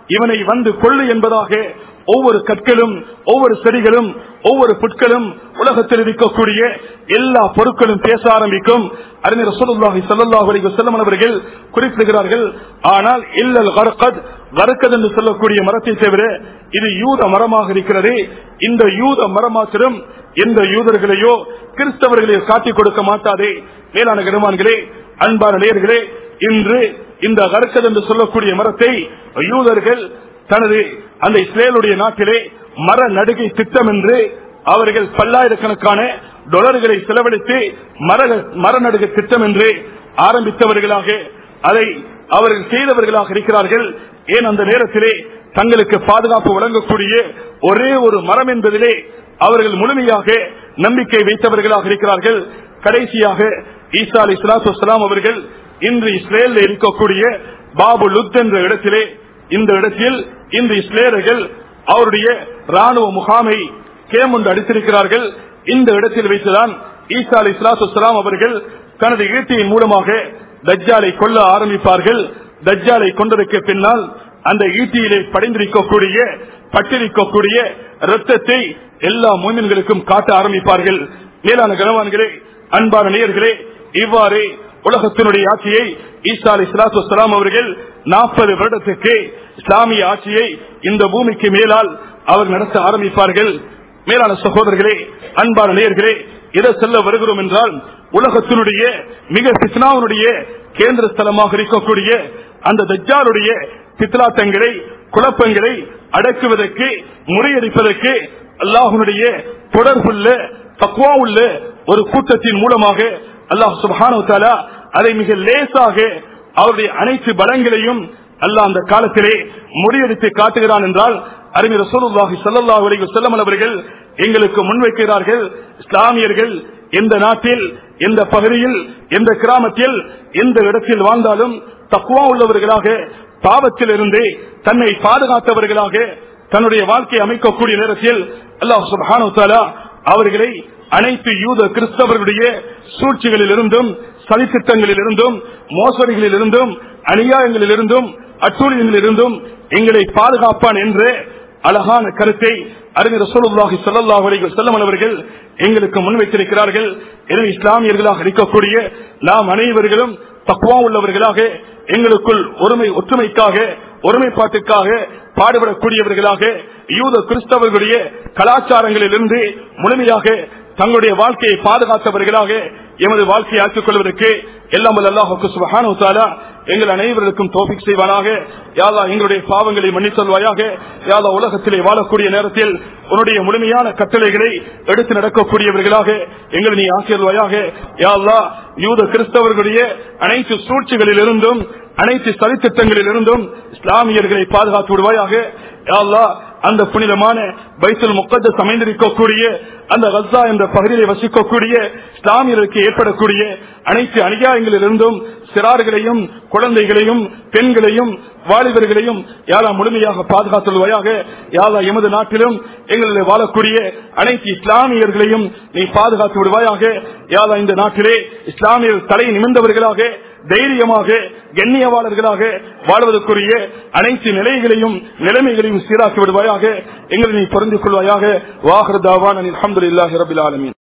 இவனை வந்து கொள்ளு என்பதாக ஒவ்வொரு கற்களும் ஒவ்வொரு செடிகளும் ஒவ்வொரு புட்களும் உலகத்தில் இருக்கக்கூடிய எல்லா பொருட்களும் பேச ஆரம்பிக்கும். அறிஞர் ரசூலுல்லாஹி ஸல்லல்லாஹு அலைஹி வஸல்லம் அவர்கள் குறிப்பிடுகிறார்கள், ஆனால் இல்லல் கர்கத் கர்கத் என்று சொல்லக்கூடிய மரத்தை தவிர இது யூத மரமாக இருக்கிறது. இந்த யூத மரம் மாத்திரம் எந்த யூதர்களையோ கிறிஸ்தவர்களையோ காட்டிக் கொடுக்க மாட்டாதே. மேலான கருமான்களே, அன்பான நேயர்களே, இன்று இந்த கர்கத் என்று சொல்லக்கூடிய மரத்தை யூதர்கள் தனது அந்த இஸ்ரேலுடைய நாட்டிலே மர நடுகை திட்டம் என்று அவர்கள் பல்லாயிரக்கணக்கான டாலர்களை செலவழித்து மர மர நடுகை திட்டம் என்று ஆரம்பித்தவர்களாக அதை அவர்கள் செய்தவர்களாக இருக்கிறார்கள். ஏன் அந்த நேரத்திலே தங்களுக்கு பாதுகாப்பு வழங்கக்கூடிய ஒரே ஒரு மரம் என்பதிலே அவர்கள் முழுமையாக நம்பிக்கை வைத்தவர்களாக இருக்கிறார்கள். கடைசியாக ஈசா அலைஹிஸ்ஸலாத்து வஸ்ஸலாம் அவர்கள் இன்று இஸ்ரேலில் இருக்கக்கூடிய பாபு லுத் என்ற இடத்திலே இந்த இடத்தில் இந்த இஸ்ரேலர்கள் அவருடைய ராணுவ முகாமை கேமுண்டு அடித்திருக்கிறார்கள். இந்த இடத்தில் வைத்துதான் ஈசா அலைஹிஸ்ஸலாத்து வஸ்ஸலாம் அவர்கள் தனது ஈட்டியின் மூலமாக தஜ்ஜாலை கொல்ல ஆரம்பிப்பார்கள். தஜ்ஜாலை கொண்டதற்கு பின்னால் அந்த ஈட்டியிலே படைந்திருக்கக்கூடிய பட்டிருக்கக்கூடிய இரத்தத்தை எல்லா மூமின்களுக்கும் காட்ட ஆரம்பிப்பார்கள். மேலான கனவான்களே, அன்பான நேயர்களே, இவ்வாறு உலகத்தினுடைய ஆட்சியை ஈசா அலைஹிஸ்ஸலாத்து வஸ்ஸலாம் அவர்கள் நாற்பது வருடத்துக்கு இஸ்லாமிய ஆட்சியை இந்த பூமிக்கு மேலால் அவர் நடத்த ஆரம்பிப்பார்கள். மேலான சகோதரர்களே, அன்பான நேயர்களே, எதை சொல்ல வருகிறோம் என்றால், உலகத்தினுடைய மிக பித்னாவுடைய கேந்திர ஸ்தலமாக இருக்கக்கூடிய அந்த தஜ்ஜாலுடைய பித்லாத்தங்களை குழப்பங்களை அடக்குவதற்கு முறியடிப்பதற்கு அல்லாஹ்வுடைய தொடர்புள்ள தக்வா உள்ள ஒரு கூட்டத்தின் மூலமாக அல்லாஹ் சுப்ஹானஹு வ தஆலா அதை மிக லேசாக அவருடைய அனைத்து பலங்களையும் அல்லாஹ் அந்த காலத்திலே முறியடித்து காட்டுகிறான் என்றால், அறிஞர் ரசூலுல்லாஹி ஸல்லல்லாஹு அலைஹி வஸல்லம் அவர்கள் எங்களுக்கு முன்வைக்கிறார்கள், இஸ்லாமியர்கள் எந்த நாட்டில் எந்த பகுதியில் எந்த கிராமத்தில் எந்த இடத்தில் வாழ்ந்தாலும் தக்வா உள்ளவர்களாக பாவத்தில் இருந்து தன்னை பாதுகாத்தவர்களாக தன்னுடைய வாழ்க்கையை அமைக்கக்கூடிய நேரத்தில் அல்லாஹ் சுப்ஹானஹு வ தஆலா அவர்களை அனைத்து யூத கிறிஸ்தவர்களுடைய சூழ்ச்சிகளில் இருந்தும் சதித்திட்டங்களில் இருந்தும் மோசடிகளில் இருந்தும் அநியாயங்களில் இருந்தும் அட்டூழியங்களில் இருந்தும் எங்களை பாதுகாப்பான் என்ற அழகான கருத்தை அறிஞர் ரசூலுல்லாஹி ஸல்லல்லாஹு அலைஹி வஸல்லம் அவர்கள் எங்களுக்கு முன்வைத்திருக்கிறார்கள். எனவே இஸ்லாமியர்களாக இருக்கக்கூடிய நாம் அனைவர்களும் தக்வா உள்ளவர்களாக எங்களுக்குள் ஒருமை ஒற்றுமைக்காக ஒருமைப்பாட்டுக்காக பாடுபடக்கூடியவர்களாக யூத கிறிஸ்தவர்களுடைய கலாச்சாரங்களில் இருந்து முழுமையாக தங்களுடைய வாழ்க்கையை பாதுகாத்தவர்களாக எமது வாழ்க்கையை ஆக்கிக் கொள்வதற்கு எல்லாம் வல்ல அல்லாஹ் சுப்ஹானஹு வ தஆலா எங்கள் அனைவருக்கும் தௌஃபீக் செய்வானாக. யா அல்லாஹ் எங்களுடைய பாவங்களை மன்னித்தல்வாயாக. யா அல்லாஹ் உலகத்திலே வாழக்கூடிய நேரத்தில் உன்னுடைய முழுமையான கட்டளைகளை எடுத்து நடக்கக்கூடியவர்களாக எங்களை நீ ஆக்கியல்வாயாக. யா அல்லாஹ் யூத கிறிஸ்தவர்களுடைய அனைத்து சூழ்ச்சிகளில் இருந்தும் அனைத்து சதித்திட்டங்களில் இருந்தும் இஸ்லாமியர்களை பாதுகாத்து விடுவாயாக. யா அல்லாஹ் அந்த புனிதமான பைத்துல் முக்கத்தஸ் அமைந்திருக்கக்கூடிய அந்த கஸா என்ற பகுதியை வசிக்கக்கூடிய இஸ்லாமியர்களுக்கு ஏற்படக்கூடிய அனைத்து அநியாயங்களில் இருந்தும் சிறார்களையும் குழந்தைகளையும் பெண்களையும் வாலிபர்களையும் யாரா முழுமையாக பாதுகாத்துள்வாயாக. யாரா எமது நாட்டிலும் எங்களில் வாழக்கூடிய அனைத்து இஸ்லாமியர்களையும் நீ பாதுகாத்து விடுவாயாக. யாரா இந்த நாட்டிலே இஸ்லாமியர் தலை நிமிர்ந்தவர்களாக தைரியமாக கண்ணியவாளர்களாக வாழ்வதற்குரிய அனைத்து நிலைகளையும் நிலைமைகளையும் சீராக்கி விடுவாயாக. எங்களை நீ பொருந்திக் கொள்வாயாக. வாஹிர் தாவானா அல்ஹம்துலில்லாஹி ரப்பில் ஆலமீன்.